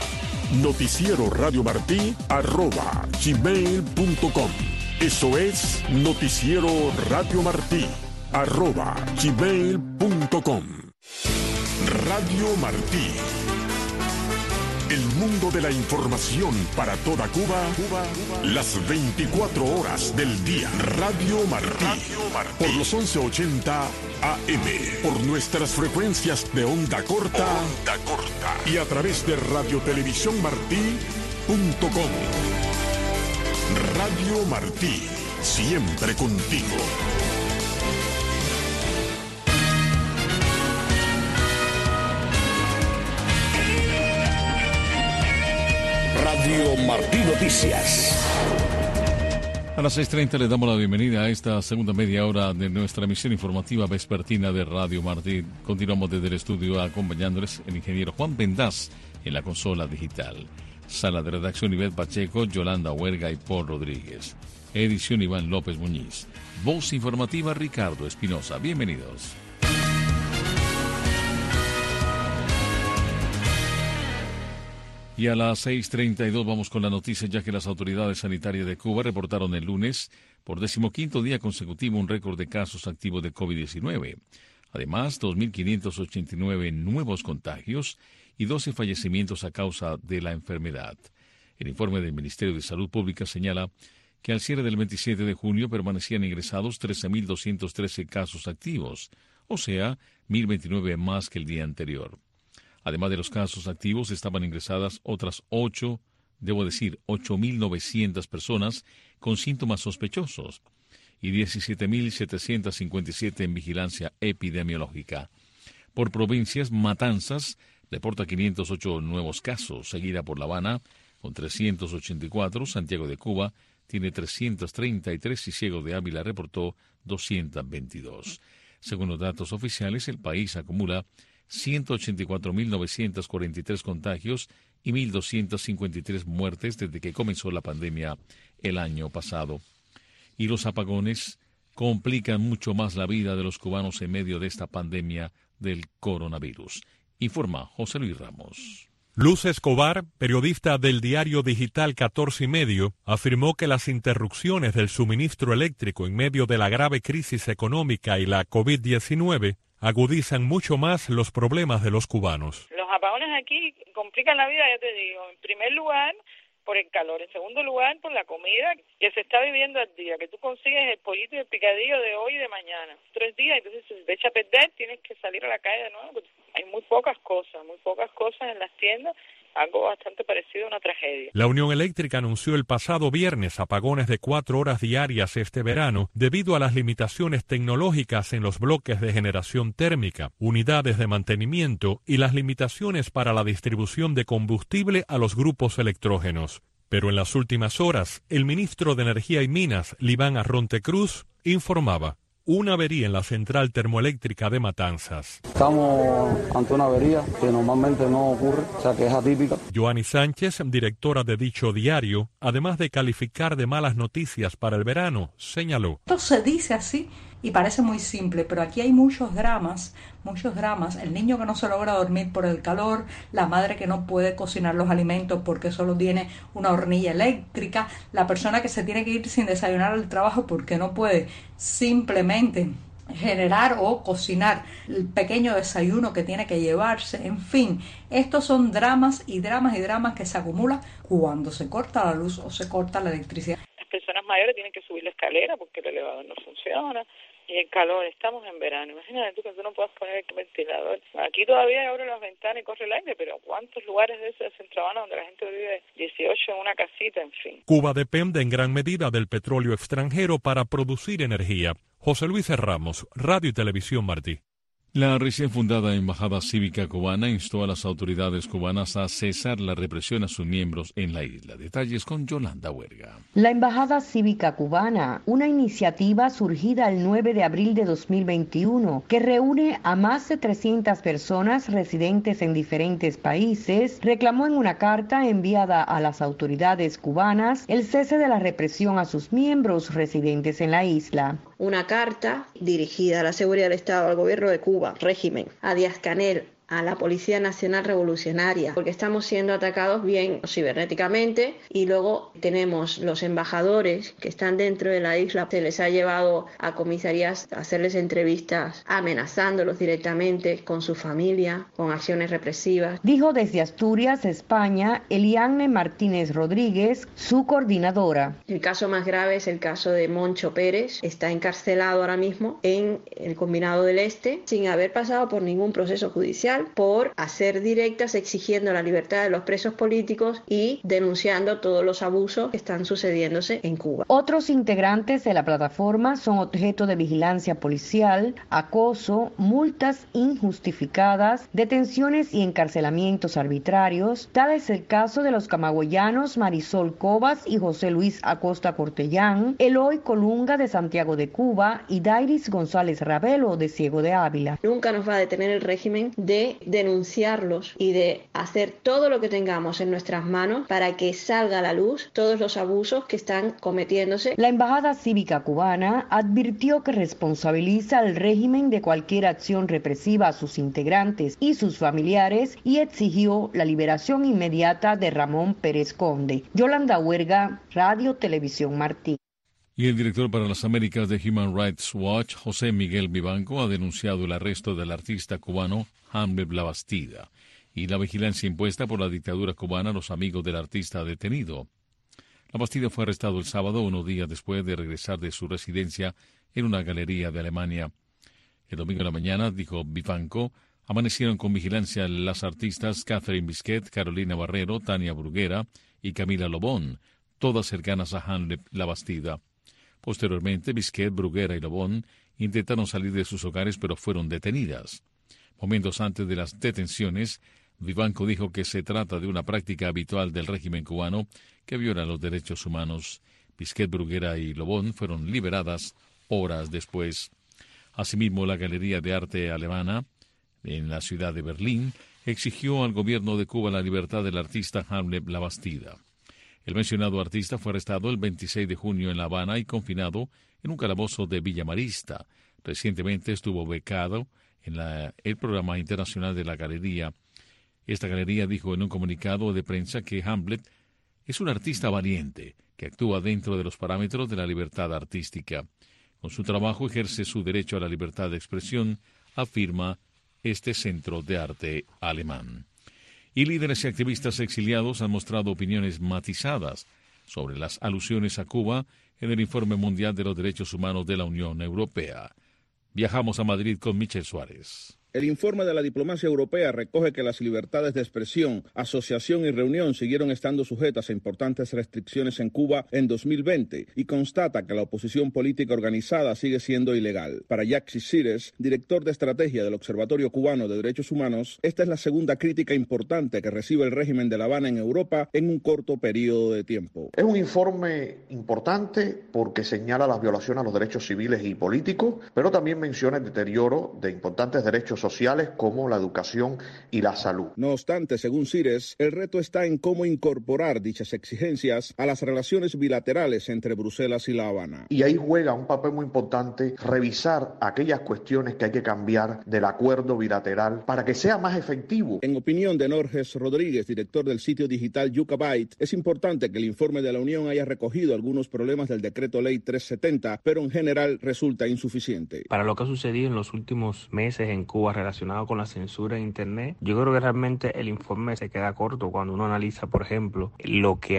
noticieroradiomartí@gmail.com. Eso es noticieroradiomartí@gmail.com. Radio Martí. El mundo de la información para toda Cuba, las 24 horas del día. Radio Martí. Por los 1180 AM. Por nuestras frecuencias de onda corta. Y a través de radiotelevisiónmartí.com. Radio Martí. Siempre contigo. Radio Martí Noticias. A las 6:30 le damos la bienvenida a esta segunda media hora de nuestra emisión informativa vespertina de Radio Martí. Continuamos desde el estudio acompañándoles el ingeniero Juan Vendás en la consola digital. Sala de redacción Ivette Pacheco, Yolanda Huerga y Paul Rodríguez. Edición Iván López Muñiz. Voz informativa Ricardo Espinosa. Bienvenidos. Y a las 6:32 vamos con la noticia, ya que las autoridades sanitarias de Cuba reportaron el lunes, por 15º día consecutivo, un récord de casos activos de COVID-19. Además, 2.589 nuevos contagios y 12 fallecimientos a causa de la enfermedad. El informe del Ministerio de Salud Pública señala que al cierre del 27 de junio permanecían ingresados 13.213 casos activos, o sea, 1.029 más que el día anterior. Además de los casos activos, estaban ingresadas otras 8.900 personas con síntomas sospechosos y 17.757 en vigilancia epidemiológica. Por provincias, Matanzas reporta 508 nuevos casos, seguida por La Habana con 384, Santiago de Cuba tiene 333 y Ciego de Ávila reportó 222. Según los datos oficiales, el país acumula 184.943 contagios y 1.253 muertes desde que comenzó la pandemia el año pasado. Y los apagones complican mucho más la vida de los cubanos en medio de esta pandemia del coronavirus. Informa José Luis Ramos. Luz Escobar, periodista del diario digital 14 y medio, afirmó que las interrupciones del suministro eléctrico en medio de la grave crisis económica y la COVID-19 agudizan mucho más los problemas de los cubanos. Los apagones aquí complican la vida, ya te digo. En primer lugar, por el calor. En segundo lugar, por la comida que se está viviendo al día, que tú consigues el pollito y el picadillo de hoy y de mañana. 3 días, entonces se te echa a perder, tienes que salir a la calle de nuevo. Hay muy pocas cosas en las tiendas, algo bastante parecido a una tragedia. La Unión Eléctrica anunció el pasado viernes apagones de 4 horas diarias este verano debido a las limitaciones tecnológicas en los bloques de generación térmica, unidades de mantenimiento y las limitaciones para la distribución de combustible a los grupos electrógenos. Pero en las últimas horas, el ministro de Energía y Minas, Liván Arronte Cruz, informaba una avería en la central termoeléctrica de Matanzas. Estamos ante una avería que normalmente no ocurre, o sea que es atípica. Joanny Sánchez, directora de dicho diario, además de calificar de malas noticias para el verano, señaló: esto se dice así y parece muy simple, pero aquí hay muchos dramas, el niño que no se logra dormir por el calor, la madre que no puede cocinar los alimentos porque solo tiene una hornilla eléctrica, la persona que se tiene que ir sin desayunar al trabajo porque no puede simplemente generar o cocinar el pequeño desayuno que tiene que llevarse. En fin, estos son dramas y dramas que se acumulan cuando se corta la luz o se corta la electricidad. Las personas mayores tienen que subir la escalera porque el elevador no funciona. Y el calor, estamos en verano. Imagínate tú que tú no puedas poner el ventilador. Aquí todavía abre las ventanas y corre el aire, pero ¿cuántos lugares de esos de Centro Habana donde la gente vive 18 en una casita, en fin? Cuba depende en gran medida del petróleo extranjero para producir energía. José Luis Ramos, Radio y Televisión Martí. La recién fundada Embajada Cívica Cubana instó a las autoridades cubanas a cesar la represión a sus miembros en la isla. Detalles con Yolanda Huerga. La Embajada Cívica Cubana, una iniciativa surgida el 9 de abril de 2021, que reúne a más de 300 personas residentes en diferentes países, reclamó en una carta enviada a las autoridades cubanas el cese de la represión a sus miembros residentes en la isla. Una carta dirigida a la seguridad del Estado, al gobierno de Cuba, régimen, a Díaz-Canel, a la Policía Nacional Revolucionaria, porque estamos siendo atacados bien cibernéticamente, y luego tenemos los embajadores que están dentro de la isla, se les ha llevado a comisarías a hacerles entrevistas amenazándolos directamente con su familia, con acciones represivas. Dijo desde Asturias, España, Eliane Martínez Rodríguez, su coordinadora. El caso más grave es el caso de Moncho Pérez, está encarcelado ahora mismo en el Combinado del Este sin haber pasado por ningún proceso judicial, por hacer directas exigiendo la libertad de los presos políticos y denunciando todos los abusos que están sucediéndose en Cuba. Otros integrantes de la plataforma son objeto de vigilancia policial, acoso, multas injustificadas, detenciones y encarcelamientos arbitrarios. Tal es el caso de los camagüeyanos Marisol Cobas y José Luis Acosta Cortellán, Eloy Colunga de Santiago de Cuba y Dairis González Ravelo de Ciego de Ávila. Nunca nos va a detener el régimen de denunciarlos y de hacer todo lo que tengamos en nuestras manos para que salga a la luz todos los abusos que están cometiéndose. La Embajada Cívica Cubana advirtió que responsabiliza al régimen de cualquier acción represiva a sus integrantes y sus familiares y exigió la liberación inmediata de Ramón Pérez Conde. Yolanda Huerga, Radio Televisión Martí. Y el director para las Américas de Human Rights Watch, José Miguel Vivanco, ha denunciado el arresto del artista cubano Hamlet Labastida y la vigilancia impuesta por la dictadura cubana a los amigos del artista detenido. Labastida fue arrestado el sábado, unos días después de regresar de su residencia en una galería de Alemania. El domingo en la mañana, dijo Vivanco, amanecieron con vigilancia las artistas Catherine Bisquet, Carolina Barrero, Tania Bruguera y Camila Lobón, todas cercanas a Hamlet Labastida. Posteriormente, Bisquet, Bruguera y Lobón intentaron salir de sus hogares, pero fueron detenidas. Momentos antes de las detenciones, Vivanco dijo que se trata de una práctica habitual del régimen cubano que viola los derechos humanos. Bisquet, Bruguera y Lobón fueron liberadas horas después. Asimismo, la Galería de Arte Alemana, en la ciudad de Berlín, exigió al gobierno de Cuba la libertad del artista Hamlet Labastida. El mencionado artista fue arrestado el 26 de junio en La Habana y confinado en un calabozo de Villa Marista. Recientemente estuvo becado en el programa internacional de la galería. Esta galería dijo en un comunicado de prensa que Hamlet es un artista valiente que actúa dentro de los parámetros de la libertad artística. Con su trabajo ejerce su derecho a la libertad de expresión, afirma este centro de arte alemán. Y líderes y activistas exiliados han mostrado opiniones matizadas sobre las alusiones a Cuba en el Informe Mundial de los Derechos Humanos de la Unión Europea. Viajamos a Madrid con Michel Suárez. El informe de la diplomacia europea recoge que las libertades de expresión, asociación y reunión siguieron estando sujetas a importantes restricciones en Cuba en 2020 y constata que la oposición política organizada sigue siendo ilegal. Para Yaxi Cires, director de estrategia del Observatorio Cubano de Derechos Humanos, esta es la segunda crítica importante que recibe el régimen de La Habana en Europa en un corto periodo de tiempo. Es un informe importante porque señala las violaciones a los derechos civiles y políticos, pero también menciona el deterioro de importantes derechos sociales como la educación y la salud. No obstante, según Cires, el reto está en cómo incorporar dichas exigencias a las relaciones bilaterales entre Bruselas y La Habana. Y ahí juega un papel muy importante revisar aquellas cuestiones que hay que cambiar del acuerdo bilateral para que sea más efectivo. En opinión de Norges Rodríguez, director del sitio digital Yucabyte, es importante que el informe de la Unión haya recogido algunos problemas del decreto ley 370, pero en general resulta insuficiente. Para lo que ha sucedido en los últimos meses en Cuba relacionado con la censura en Internet, yo creo que realmente el informe se queda corto cuando uno analiza, por ejemplo, lo que han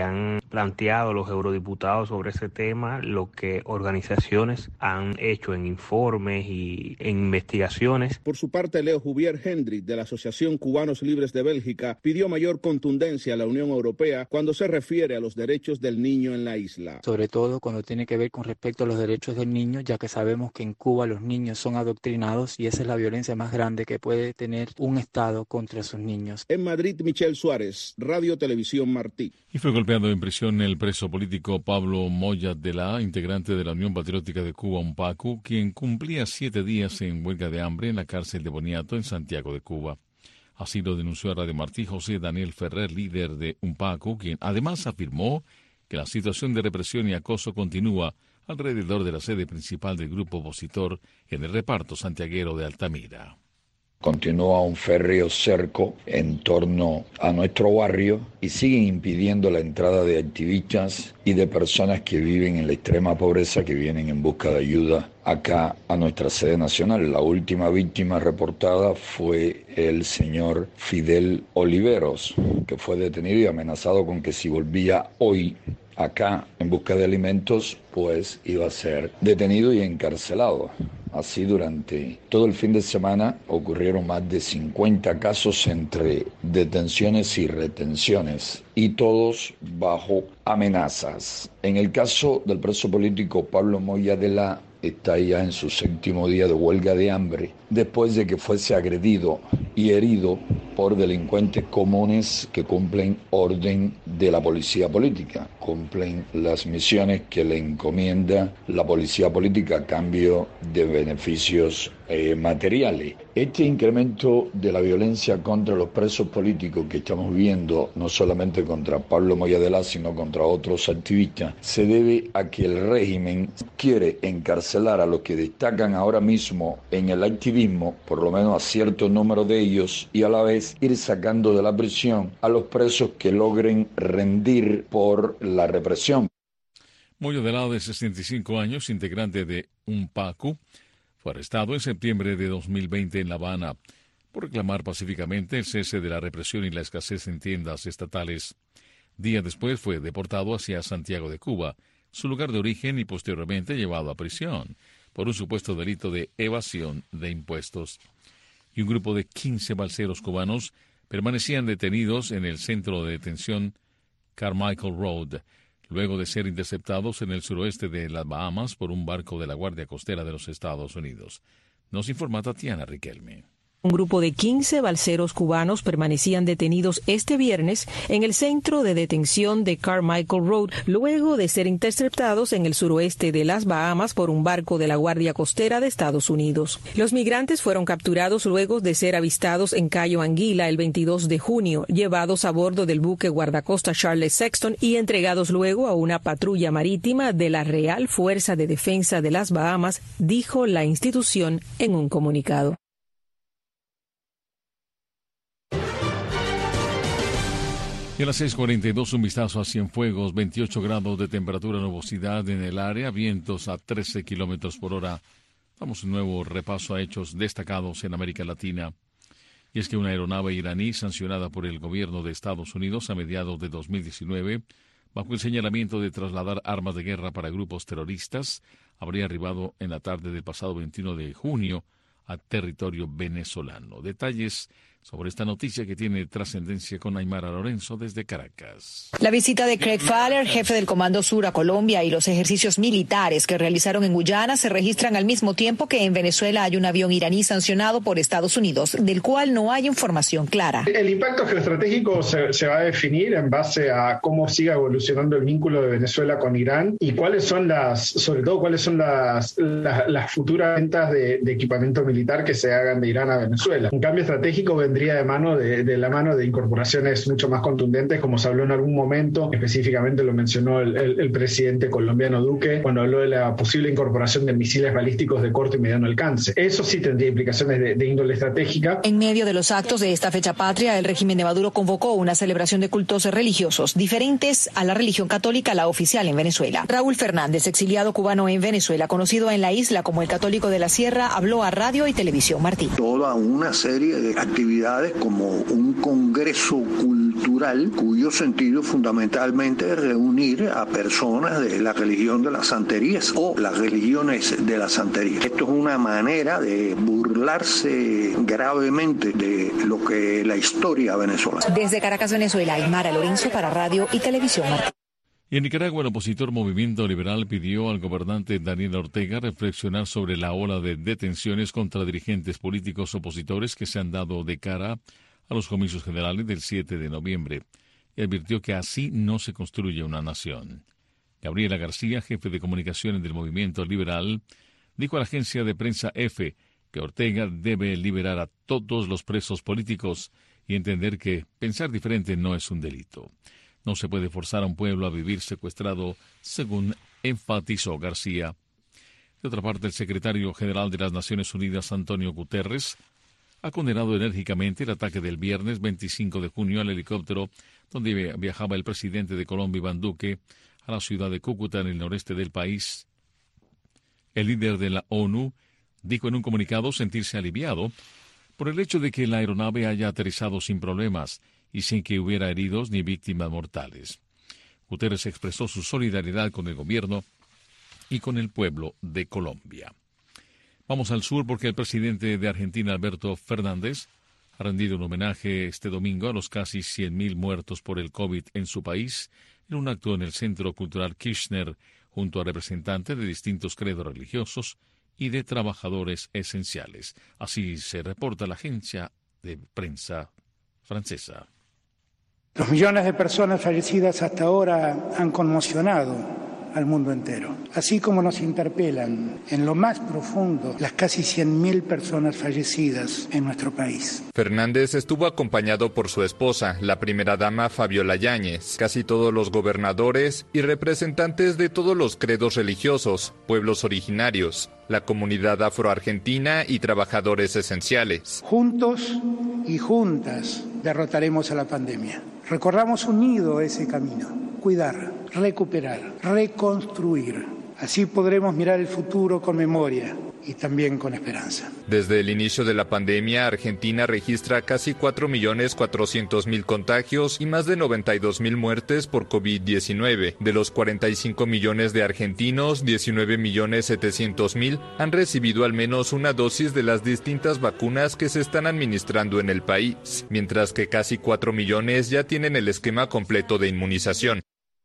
planteado los eurodiputados sobre ese tema, lo que organizaciones han hecho en informes y en investigaciones. Por su parte, Leo Juvier Hendry, de la Asociación Cubanos Libres de Bélgica, pidió mayor contundencia a la Unión Europea cuando se refiere a los derechos del niño en la isla. Sobre todo cuando tiene que ver con respecto a los derechos del niño, ya que sabemos que en Cuba los niños son adoctrinados y esa es la violencia más grande que puede tener un Estado contra sus niños. En Madrid, Michelle Suárez, Radio Televisión Martí. Y fue golpeado en prisión el preso político Pablo Moya de la, integrante de la Unión Patriótica de Cuba, UNPACU, quien cumplía 7 días en huelga de hambre en la cárcel de Boniato, en Santiago de Cuba. Así lo denunció a Radio Martí José Daniel Ferrer, líder de UNPACU, quien además afirmó que la situación de represión y acoso continúa alrededor de la sede principal del grupo opositor en el reparto santiaguero de Altamira. Continúa un férreo cerco en torno a nuestro barrio y siguen impidiendo la entrada de activistas y de personas que viven en la extrema pobreza, que vienen en busca de ayuda acá a nuestra sede nacional. La última víctima reportada fue el señor Fidel Oliveros, que fue detenido y amenazado con que si volvía hoy acá en busca de alimentos, pues iba a ser detenido y encarcelado. Así durante todo el fin de semana ocurrieron más de 50 casos entre detenciones y retenciones, y todos bajo amenazas. En el caso del preso político Pablo Moya de la, está ya en su 7º día de huelga de hambre, después de que fuese agredido y herido por delincuentes comunes que cumplen orden de la policía política, cumplen las misiones que le encomienda la policía política a cambio de beneficios materiales. Este incremento de la violencia contra los presos políticos que estamos viendo, no solamente contra Pablo Moya de la, sino contra otros activistas, se debe a que el régimen quiere encarcelar a los que destacan ahora mismo en el activismo, por lo menos a cierto número de ellos, y a la vez ir sacando de la prisión a los presos que logren rendir por la represión. Moya de la, de 65 años, integrante de UNPACU, fue arrestado en septiembre de 2020 en La Habana por reclamar pacíficamente el cese de la represión y la escasez en tiendas estatales. Días después fue deportado hacia Santiago de Cuba, su lugar de origen, y posteriormente llevado a prisión por un supuesto delito de evasión de impuestos. Y un grupo de 15 balseros cubanos permanecían detenidos en el centro de detención Carmichael Road, luego de ser interceptados en el suroeste de las Bahamas por un barco de la Guardia Costera de los Estados Unidos. Nos informa Tatiana Riquelme. Un grupo de 15 balseros cubanos permanecían detenidos este viernes en el centro de detención de Carmichael Road, luego de ser interceptados en el suroeste de las Bahamas por un barco de la Guardia Costera de Estados Unidos. Los migrantes fueron capturados luego de ser avistados en Cayo Anguila el 22 de junio, llevados a bordo del buque guardacosta Charles Sexton y entregados luego a una patrulla marítima de la Real Fuerza de Defensa de las Bahamas, dijo la institución en un comunicado. Y a las 6:42, un vistazo a Cienfuegos, 28 grados de temperatura, nubosidad en el área, vientos a 13 kilómetros por hora. Damos un nuevo repaso a hechos destacados en América Latina. Y es que una aeronave iraní sancionada por el gobierno de Estados Unidos a mediados de 2019, bajo el señalamiento de trasladar armas de guerra para grupos terroristas, habría arribado en la tarde del pasado 21 de junio a territorio venezolano. Detalles sobre esta noticia que tiene trascendencia con Aymara Lorenzo desde Caracas. La visita de Craig Fowler, jefe del Comando Sur a Colombia, y los ejercicios militares que realizaron en Guyana se registran al mismo tiempo que en Venezuela hay un avión iraní sancionado por Estados Unidos, del cual no hay información clara. El impacto geoestratégico se va a definir en base a cómo siga evolucionando el vínculo de Venezuela con Irán y cuáles son las futuras ventas de equipamiento militar que se hagan de Irán a Venezuela. Un cambio estratégico vendría de la mano de incorporaciones mucho más contundentes, como se habló en algún momento, específicamente lo mencionó el presidente colombiano Duque, cuando habló de la posible incorporación de misiles balísticos de corto y mediano alcance. Eso sí tendría implicaciones de índole estratégica. En medio de los actos de esta fecha patria, el régimen de Maduro convocó una celebración de cultos religiosos diferentes a la religión católica, la oficial en Venezuela. Raúl Fernández, exiliado cubano en Venezuela, conocido en la isla como el Católico de la Sierra, habló a Radio y Televisión Martí. Toda una serie de actividades actividades como un congreso cultural cuyo sentido fundamentalmente es reunir a personas de la religión de las santerías o las religiones de la santería. Esto es una manera de burlarse gravemente de lo que la historia venezolana. Desde Caracas, Venezuela, Aymara Lorenzo para Radio y Televisión Martí. Y en Nicaragua, el opositor Movimiento Liberal pidió al gobernante Daniel Ortega reflexionar sobre la ola de detenciones contra dirigentes políticos opositores que se han dado de cara a los comicios generales del 7 de noviembre y advirtió que así no se construye una nación. Gabriela García, jefe de comunicaciones del Movimiento Liberal, dijo a la agencia de prensa EFE que Ortega debe liberar a todos los presos políticos y entender que pensar diferente no es un delito. No se puede forzar a un pueblo a vivir secuestrado, según enfatizó García. De otra parte, el secretario general de las Naciones Unidas, Antonio Guterres, ha condenado enérgicamente el ataque del viernes 25 de junio al helicóptero donde viajaba el presidente de Colombia, Iván Duque, a la ciudad de Cúcuta, en el noreste del país. El líder de la ONU dijo en un comunicado sentirse aliviado por el hecho de que la aeronave haya aterrizado sin problemas y sin que hubiera heridos ni víctimas mortales. Guterres expresó su solidaridad con el gobierno y con el pueblo de Colombia. Vamos al sur porque el presidente de Argentina, Alberto Fernández, ha rendido un homenaje este domingo a los casi 100.000 muertos por el COVID en su país, en un acto en el Centro Cultural Kirchner, junto a representantes de distintos credos religiosos y de trabajadores esenciales. Así se reporta la agencia de prensa francesa. Los millones de personas fallecidas hasta ahora han conmocionado al mundo entero, así como nos interpelan en lo más profundo las casi 100.000 personas fallecidas en nuestro país. Fernández estuvo acompañado por su esposa, la primera dama Fabiola Yáñez, casi todos los gobernadores y representantes de todos los credos religiosos, pueblos originarios, la comunidad afroargentina y trabajadores esenciales. Juntos y juntas derrotaremos a la pandemia. Recorramos unido ese camino. Cuidar, recuperar, reconstruir. Así podremos mirar el futuro con memoria y también con esperanza. Desde el inicio de la pandemia, Argentina registra casi 4.400.000 contagios y más de 92.000 muertes por COVID-19. De los 45 millones de argentinos, 19.700.000 han recibido al menos una dosis de las distintas vacunas que se están administrando en el país, mientras que casi 4 millones ya tienen el esquema completo de inmunización.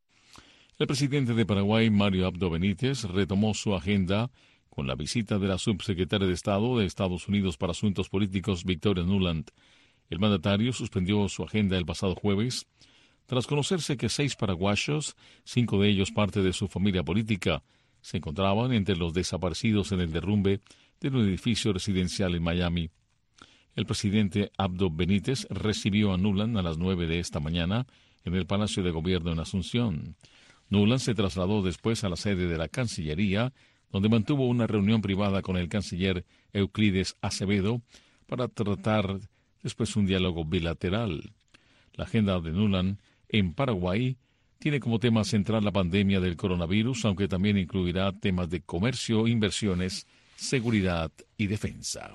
El presidente de Paraguay, Mario Abdo Benítez, retomó su agenda con la visita de la subsecretaria de Estado de Estados Unidos para Asuntos Políticos, Victoria Nuland. El mandatario suspendió su agenda el pasado jueves, tras conocerse que 6 paraguayos, 5 de ellos parte de su familia política, se encontraban entre los desaparecidos en el derrumbe de un edificio residencial en Miami. El presidente Abdo Benítez recibió a Nuland a las 9 de esta mañana en el Palacio de Gobierno en Asunción. Nuland se trasladó después a la sede de la Cancillería, donde mantuvo una reunión privada con el canciller Euclides Acevedo para tratar después un diálogo bilateral. La agenda de Nuland en Paraguay tiene como tema central la pandemia del coronavirus, aunque también incluirá temas de comercio, inversiones, seguridad y defensa.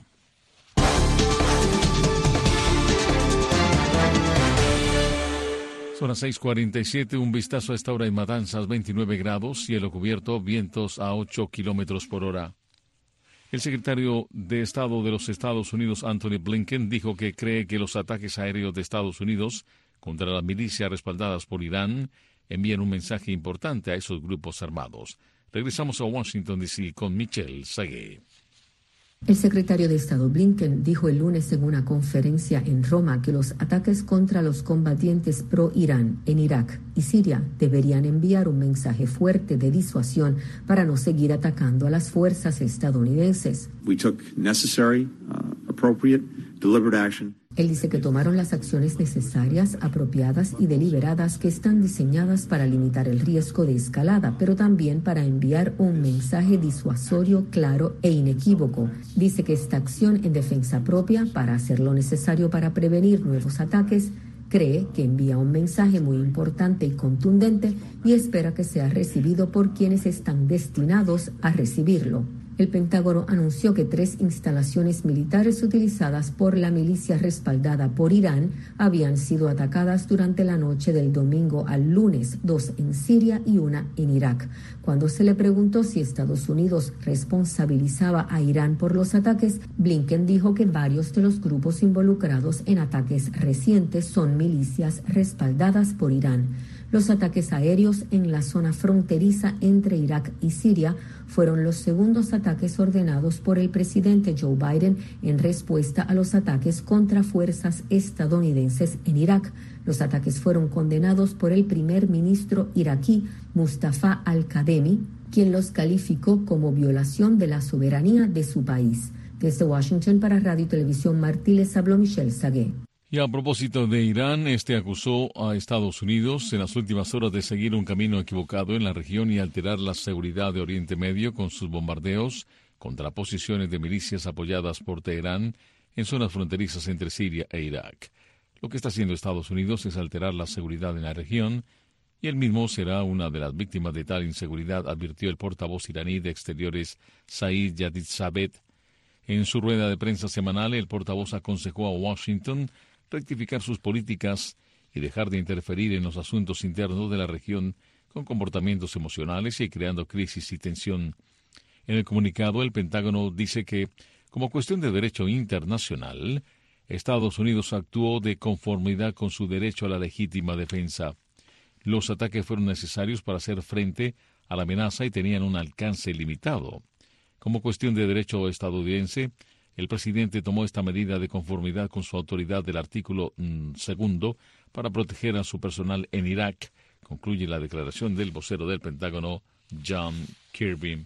Son las 6:47, un vistazo a esta hora en Matanzas, 29 grados, cielo cubierto, vientos a 8 kilómetros por hora. El secretario de Estado de los Estados Unidos, Anthony Blinken, dijo que cree que los ataques aéreos de Estados Unidos contra las milicias respaldadas por Irán envían un mensaje importante a esos grupos armados. Regresamos a Washington, D.C. con Michelle Sagué. El secretario de Estado Blinken dijo el lunes en una conferencia en Roma que los ataques contra los combatientes pro-Irán en Irak y Siria deberían enviar un mensaje fuerte de disuasión para no seguir atacando a las fuerzas estadounidenses. We took necessary, appropriate, deliberate action. Él dice que tomaron las acciones necesarias, apropiadas y deliberadas que están diseñadas para limitar el riesgo de escalada, pero también para enviar un mensaje disuasorio claro e inequívoco. Dice que esta acción en defensa propia, para hacer lo necesario para prevenir nuevos ataques, cree que envía un mensaje muy importante y contundente y espera que sea recibido por quienes están destinados a recibirlo. El Pentágono anunció que 3 instalaciones militares utilizadas por la milicia respaldada por Irán habían sido atacadas durante la noche del domingo al lunes, 2 en Siria y 1 en Irak. Cuando se le preguntó si Estados Unidos responsabilizaba a Irán por los ataques, Blinken dijo que varios de los grupos involucrados en ataques recientes son milicias respaldadas por Irán. Los ataques aéreos en la zona fronteriza entre Irak y Siria fueron los segundos ataques ordenados por el presidente Joe Biden en respuesta a los ataques contra fuerzas estadounidenses en Irak. Los ataques fueron condenados por el primer ministro iraquí Mustafa al-Kadhimi, quien los calificó como violación de la soberanía de su país. Desde Washington para Radio y Televisión Martí les habló Michelle Sagué. Y a propósito de Irán, acusó a Estados Unidos en las últimas horas de seguir un camino equivocado en la región y alterar la seguridad de Oriente Medio con sus bombardeos contra posiciones de milicias apoyadas por Teherán en zonas fronterizas entre Siria e Irak. Lo que está haciendo Estados Unidos es alterar la seguridad en la región y él mismo será una de las víctimas de tal inseguridad, advirtió el portavoz iraní de Exteriores Said Jadid-Sabet. En su rueda de prensa semanal, el portavoz aconsejó a Washington rectificar sus políticas y dejar de interferir en los asuntos internos de la región con comportamientos emocionales y creando crisis y tensión. En el comunicado, el Pentágono dice que, como cuestión de derecho internacional, Estados Unidos actuó de conformidad con su derecho a la legítima defensa. Los ataques fueron necesarios para hacer frente a la amenaza y tenían un alcance limitado. Como cuestión de derecho estadounidense, el presidente tomó esta medida de conformidad con su autoridad del artículo 2 para proteger a su personal en Irak, concluye la declaración del vocero del Pentágono, John Kirby.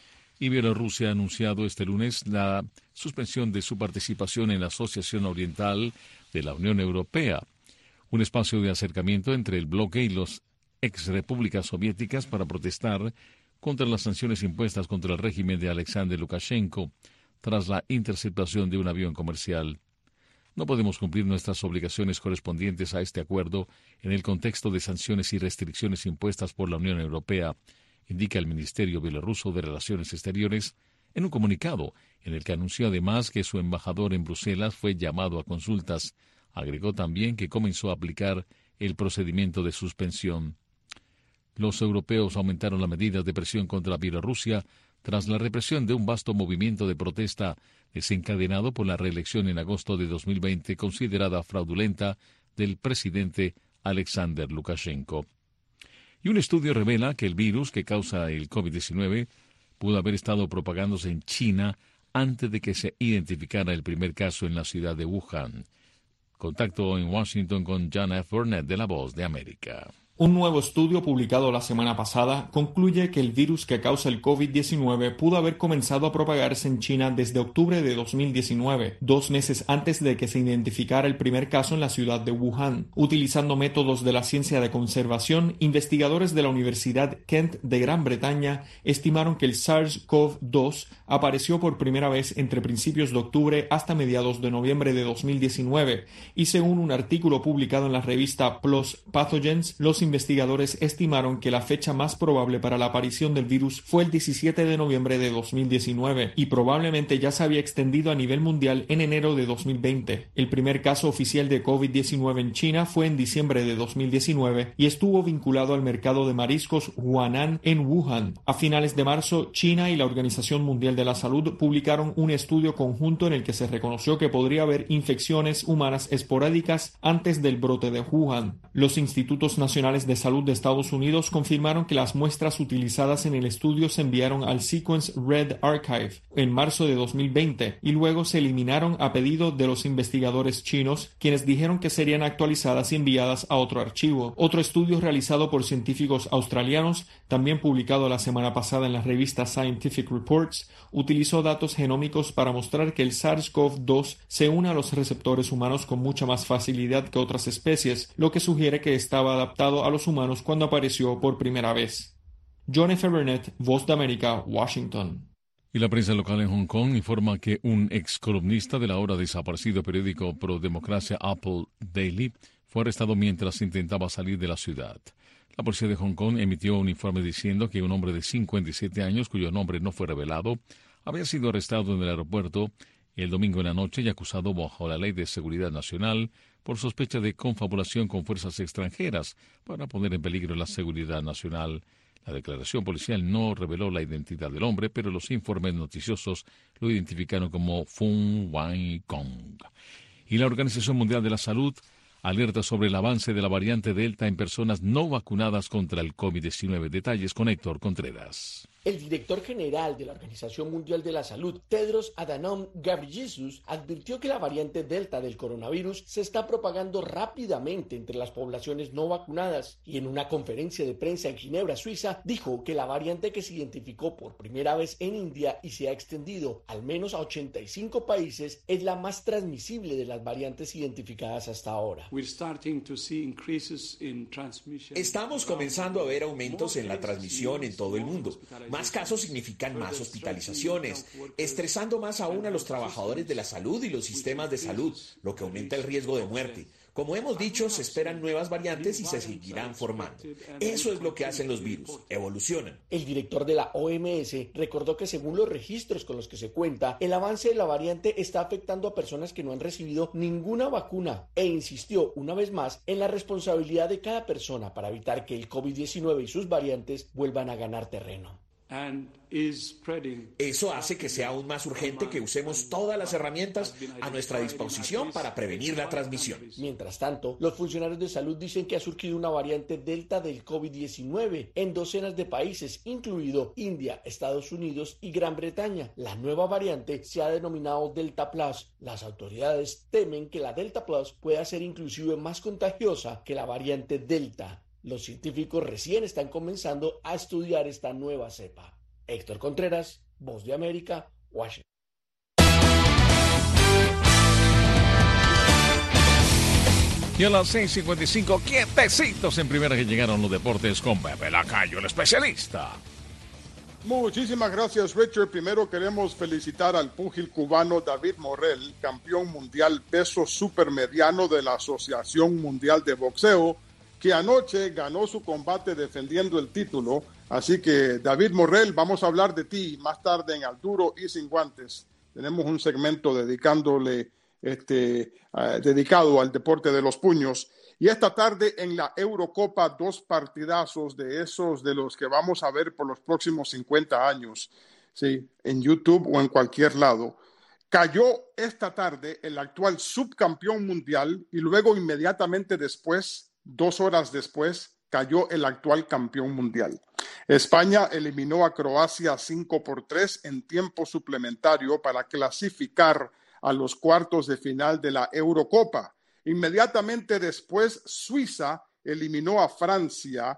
Y Bielorrusia ha anunciado este lunes la suspensión de su participación en la Asociación Oriental de la Unión Europea, un espacio de acercamiento entre el bloque y las exrepúblicas soviéticas para protestar contra las sanciones impuestas contra el régimen de Alexander Lukashenko tras la interceptación de un avión comercial. No podemos cumplir nuestras obligaciones correspondientes a este acuerdo en el contexto de sanciones y restricciones impuestas por la Unión Europea, indica el Ministerio Bielorruso de Relaciones Exteriores en un comunicado en el que anunció además que su embajador en Bruselas fue llamado a consultas. Agregó también que comenzó a aplicar el procedimiento de suspensión. Los europeos aumentaron las medidas de presión contra Bielorrusia tras la represión de un vasto movimiento de protesta desencadenado por la reelección en agosto de 2020 considerada fraudulenta del presidente Alexander Lukashenko. Y un estudio revela que el virus que causa el COVID-19 pudo haber estado propagándose en China antes de que se identificara el primer caso en la ciudad de Wuhan. Contacto en Washington con John F. Burnett de La Voz de América. Un nuevo estudio publicado la semana pasada concluye que el virus que causa el COVID-19 pudo haber comenzado a propagarse en China desde octubre de 2019, 2 meses antes de que se identificara el primer caso en la ciudad de Wuhan. Utilizando métodos de la ciencia de conservación, investigadores de la Universidad Kent de Gran Bretaña estimaron que el SARS-CoV-2 apareció por primera vez entre principios de octubre hasta mediados de noviembre de 2019, y según un artículo publicado en la revista PLOS Pathogens, los investigadores estimaron que la fecha más probable para la aparición del virus fue el 17 de noviembre de 2019 y probablemente ya se había extendido a nivel mundial en enero de 2020. El primer caso oficial de COVID-19 en China fue en diciembre de 2019 y estuvo vinculado al mercado de mariscos Huanan en Wuhan. A finales de marzo, China y la Organización Mundial de la Salud publicaron un estudio conjunto en el que se reconoció que podría haber infecciones humanas esporádicas antes del brote de Wuhan. Los institutos nacionales de salud de Estados Unidos confirmaron que las muestras utilizadas en el estudio se enviaron al Sequence Red Archive en marzo de 2020 y luego se eliminaron a pedido de los investigadores chinos, quienes dijeron que serían actualizadas y enviadas a otro archivo. Otro estudio realizado por científicos australianos, también publicado la semana pasada en la revista Scientific Reports, utilizó datos genómicos para mostrar que el SARS-CoV-2 se une a los receptores humanos con mucha más facilidad que otras especies, lo que sugiere que estaba adaptado a los humanos cuando apareció por primera vez. John F. Burnett, Voz de América, Washington. Y la prensa local en Hong Kong informa que un ex columnista del ahora desaparecido periódico pro-democracia Apple Daily fue arrestado mientras intentaba salir de la ciudad. La policía de Hong Kong emitió un informe diciendo que un hombre de 57 años, cuyo nombre no fue revelado, había sido arrestado en el aeropuerto el domingo en la noche y acusado bajo la Ley de Seguridad Nacional por sospecha de confabulación con fuerzas extranjeras para poner en peligro la seguridad nacional. La declaración policial no reveló la identidad del hombre, pero los informes noticiosos lo identificaron como Fung Wai-kong. Y la Organización Mundial de la Salud alerta sobre el avance de la variante Delta en personas no vacunadas contra el COVID-19. Detalles con Héctor Contreras. El director general de la Organización Mundial de la Salud, Tedros Adhanom Ghebreyesus, advirtió que la variante Delta del coronavirus se está propagando rápidamente entre las poblaciones no vacunadas y en una conferencia de prensa en Ginebra, Suiza, dijo que la variante que se identificó por primera vez en India y se ha extendido al menos a 85 países es la más transmisible de las variantes identificadas hasta ahora. Estamos comenzando a ver aumentos en la transmisión en todo el mundo. Más casos significan más hospitalizaciones, estresando más aún a los trabajadores de la salud y los sistemas de salud, lo que aumenta el riesgo de muerte. Como hemos dicho, se esperan nuevas variantes y se seguirán formando. Eso es lo que hacen los virus, evolucionan. El director de la OMS recordó que según los registros con los que se cuenta, el avance de la variante está afectando a personas que no han recibido ninguna vacuna e insistió una vez más en la responsabilidad de cada persona para evitar que el COVID-19 y sus variantes vuelvan a ganar terreno. Eso hace que sea aún más urgente que usemos todas las herramientas a nuestra disposición para prevenir la transmisión. Mientras tanto, los funcionarios de salud dicen que ha surgido una variante Delta del COVID-19 en docenas de países, incluido India, Estados Unidos y Gran Bretaña. La nueva variante se ha denominado Delta Plus. Las autoridades temen que la Delta Plus pueda ser inclusive más contagiosa que la variante Delta. Los científicos recién están comenzando a estudiar esta nueva cepa. Héctor Contreras, Voz de América, Washington. Y a las 6:55, quietecitos en primera que llegaron los deportes con Pepe Lacayo, el especialista. Muchísimas gracias, Richard. Primero queremos felicitar al púgil cubano David Morrell, campeón mundial peso supermediano de la Asociación Mundial de Boxeo, que anoche ganó su combate defendiendo el título. Así que, David Morrell, vamos a hablar de ti más tarde en Al Duro y Sin Guantes. Tenemos un segmento dedicado al deporte de los puños. Y esta tarde en la Eurocopa, 2 partidazos de esos de los que vamos a ver por los próximos 50 años, ¿sí? En YouTube o en cualquier lado. Cayó esta tarde el actual subcampeón mundial y luego inmediatamente después, 2 horas después, cayó el actual campeón mundial. España eliminó a Croacia 5-3 en tiempo suplementario para clasificar a los cuartos de final de la Eurocopa. Inmediatamente después, Suiza eliminó a Francia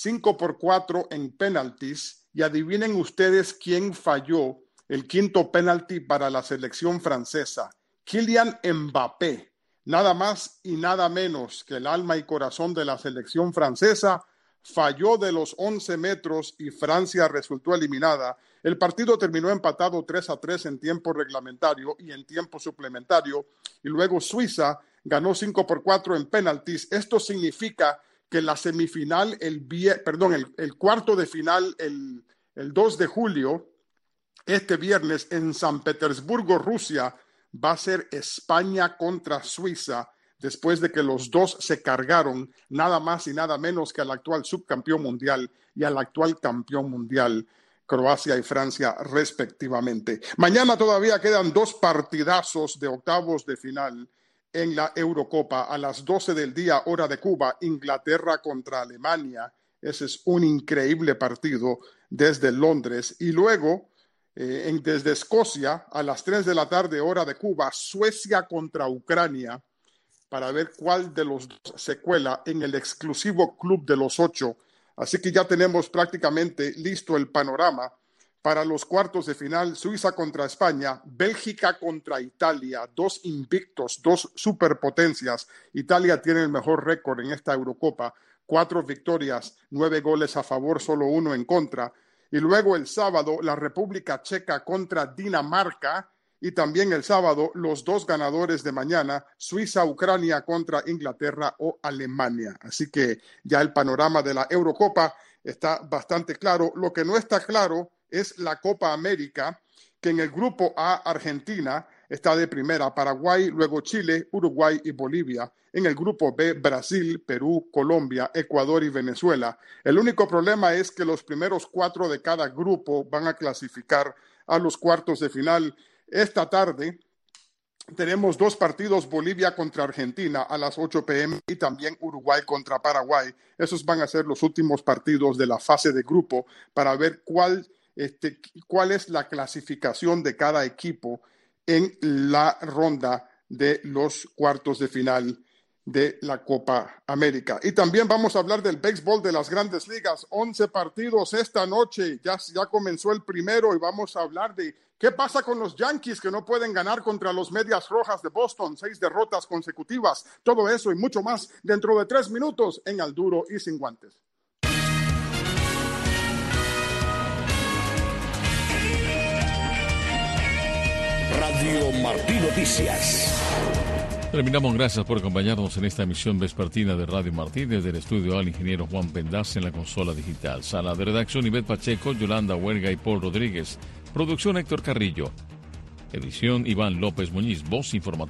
5-4 en penaltis y adivinen ustedes quién falló el quinto penalti para la selección francesa. Kylian Mbappé. Nada más y nada menos que el alma y corazón de la selección francesa, falló de los 11 metros y Francia resultó eliminada. El partido terminó empatado 3-3 en tiempo reglamentario y en tiempo suplementario, y luego Suiza ganó 5-4 en penaltis. Esto significa que la semifinal, el cuarto de final, el 2 de julio, este viernes en San Petersburgo, Rusia, va a ser España contra Suiza, después de que los dos se cargaron nada más y nada menos que al actual subcampeón mundial y al actual campeón mundial, Croacia y Francia, respectivamente. Mañana todavía quedan 2 partidazos de octavos de final en la Eurocopa. A las 12 del día, hora de Cuba, Inglaterra contra Alemania. Ese es un increíble partido desde Londres. Y luego, desde Escocia, a las 3 de la tarde, hora de Cuba, Suecia contra Ucrania, para ver cuál de los dos se cuela en el exclusivo Club de los 8. Así que ya tenemos prácticamente listo el panorama para los cuartos de final. Suiza contra España, Bélgica contra Italia, 2 invictos, 2 superpotencias. Italia tiene el mejor récord en esta Eurocopa, 4 victorias, 9 goles a favor, solo 1 en contra. Y luego el sábado, la República Checa contra Dinamarca. Y también el sábado, los 2 ganadores de mañana, Suiza, Ucrania contra Inglaterra o Alemania. Así que ya el panorama de la Eurocopa está bastante claro. Lo que no está claro es la Copa América, que en el grupo A, Argentina está de primera, Paraguay, luego Chile, Uruguay y Bolivia. En el grupo B, Brasil, Perú, Colombia, Ecuador y Venezuela. El único problema es que los primeros 4 de cada grupo van a clasificar a los cuartos de final. Esta tarde tenemos 2 partidos, Bolivia contra Argentina a las 8 p.m. y también Uruguay contra Paraguay. Esos van a ser los últimos partidos de la fase de grupo para ver cuál es la clasificación de cada equipo en la ronda de los cuartos de final de la Copa América. Y también vamos a hablar del béisbol de las Grandes Ligas. 11 partidos esta noche, ya comenzó el primero y vamos a hablar de qué pasa con los Yankees que no pueden ganar contra los Medias Rojas de Boston, 6 derrotas consecutivas. Todo eso y mucho más dentro de 3 minutos en Al Duro y Sin Guantes. Radio Martí Noticias. Terminamos, gracias por acompañarnos en esta emisión vespertina de Radio Martí. Desde el estudio al ingeniero Juan Pendaz en la consola digital. Sala de redacción Ivette Pacheco, Yolanda Huerga y Paul Rodríguez. Producción Héctor Carrillo. Edición Iván López Muñiz. Voz informativa.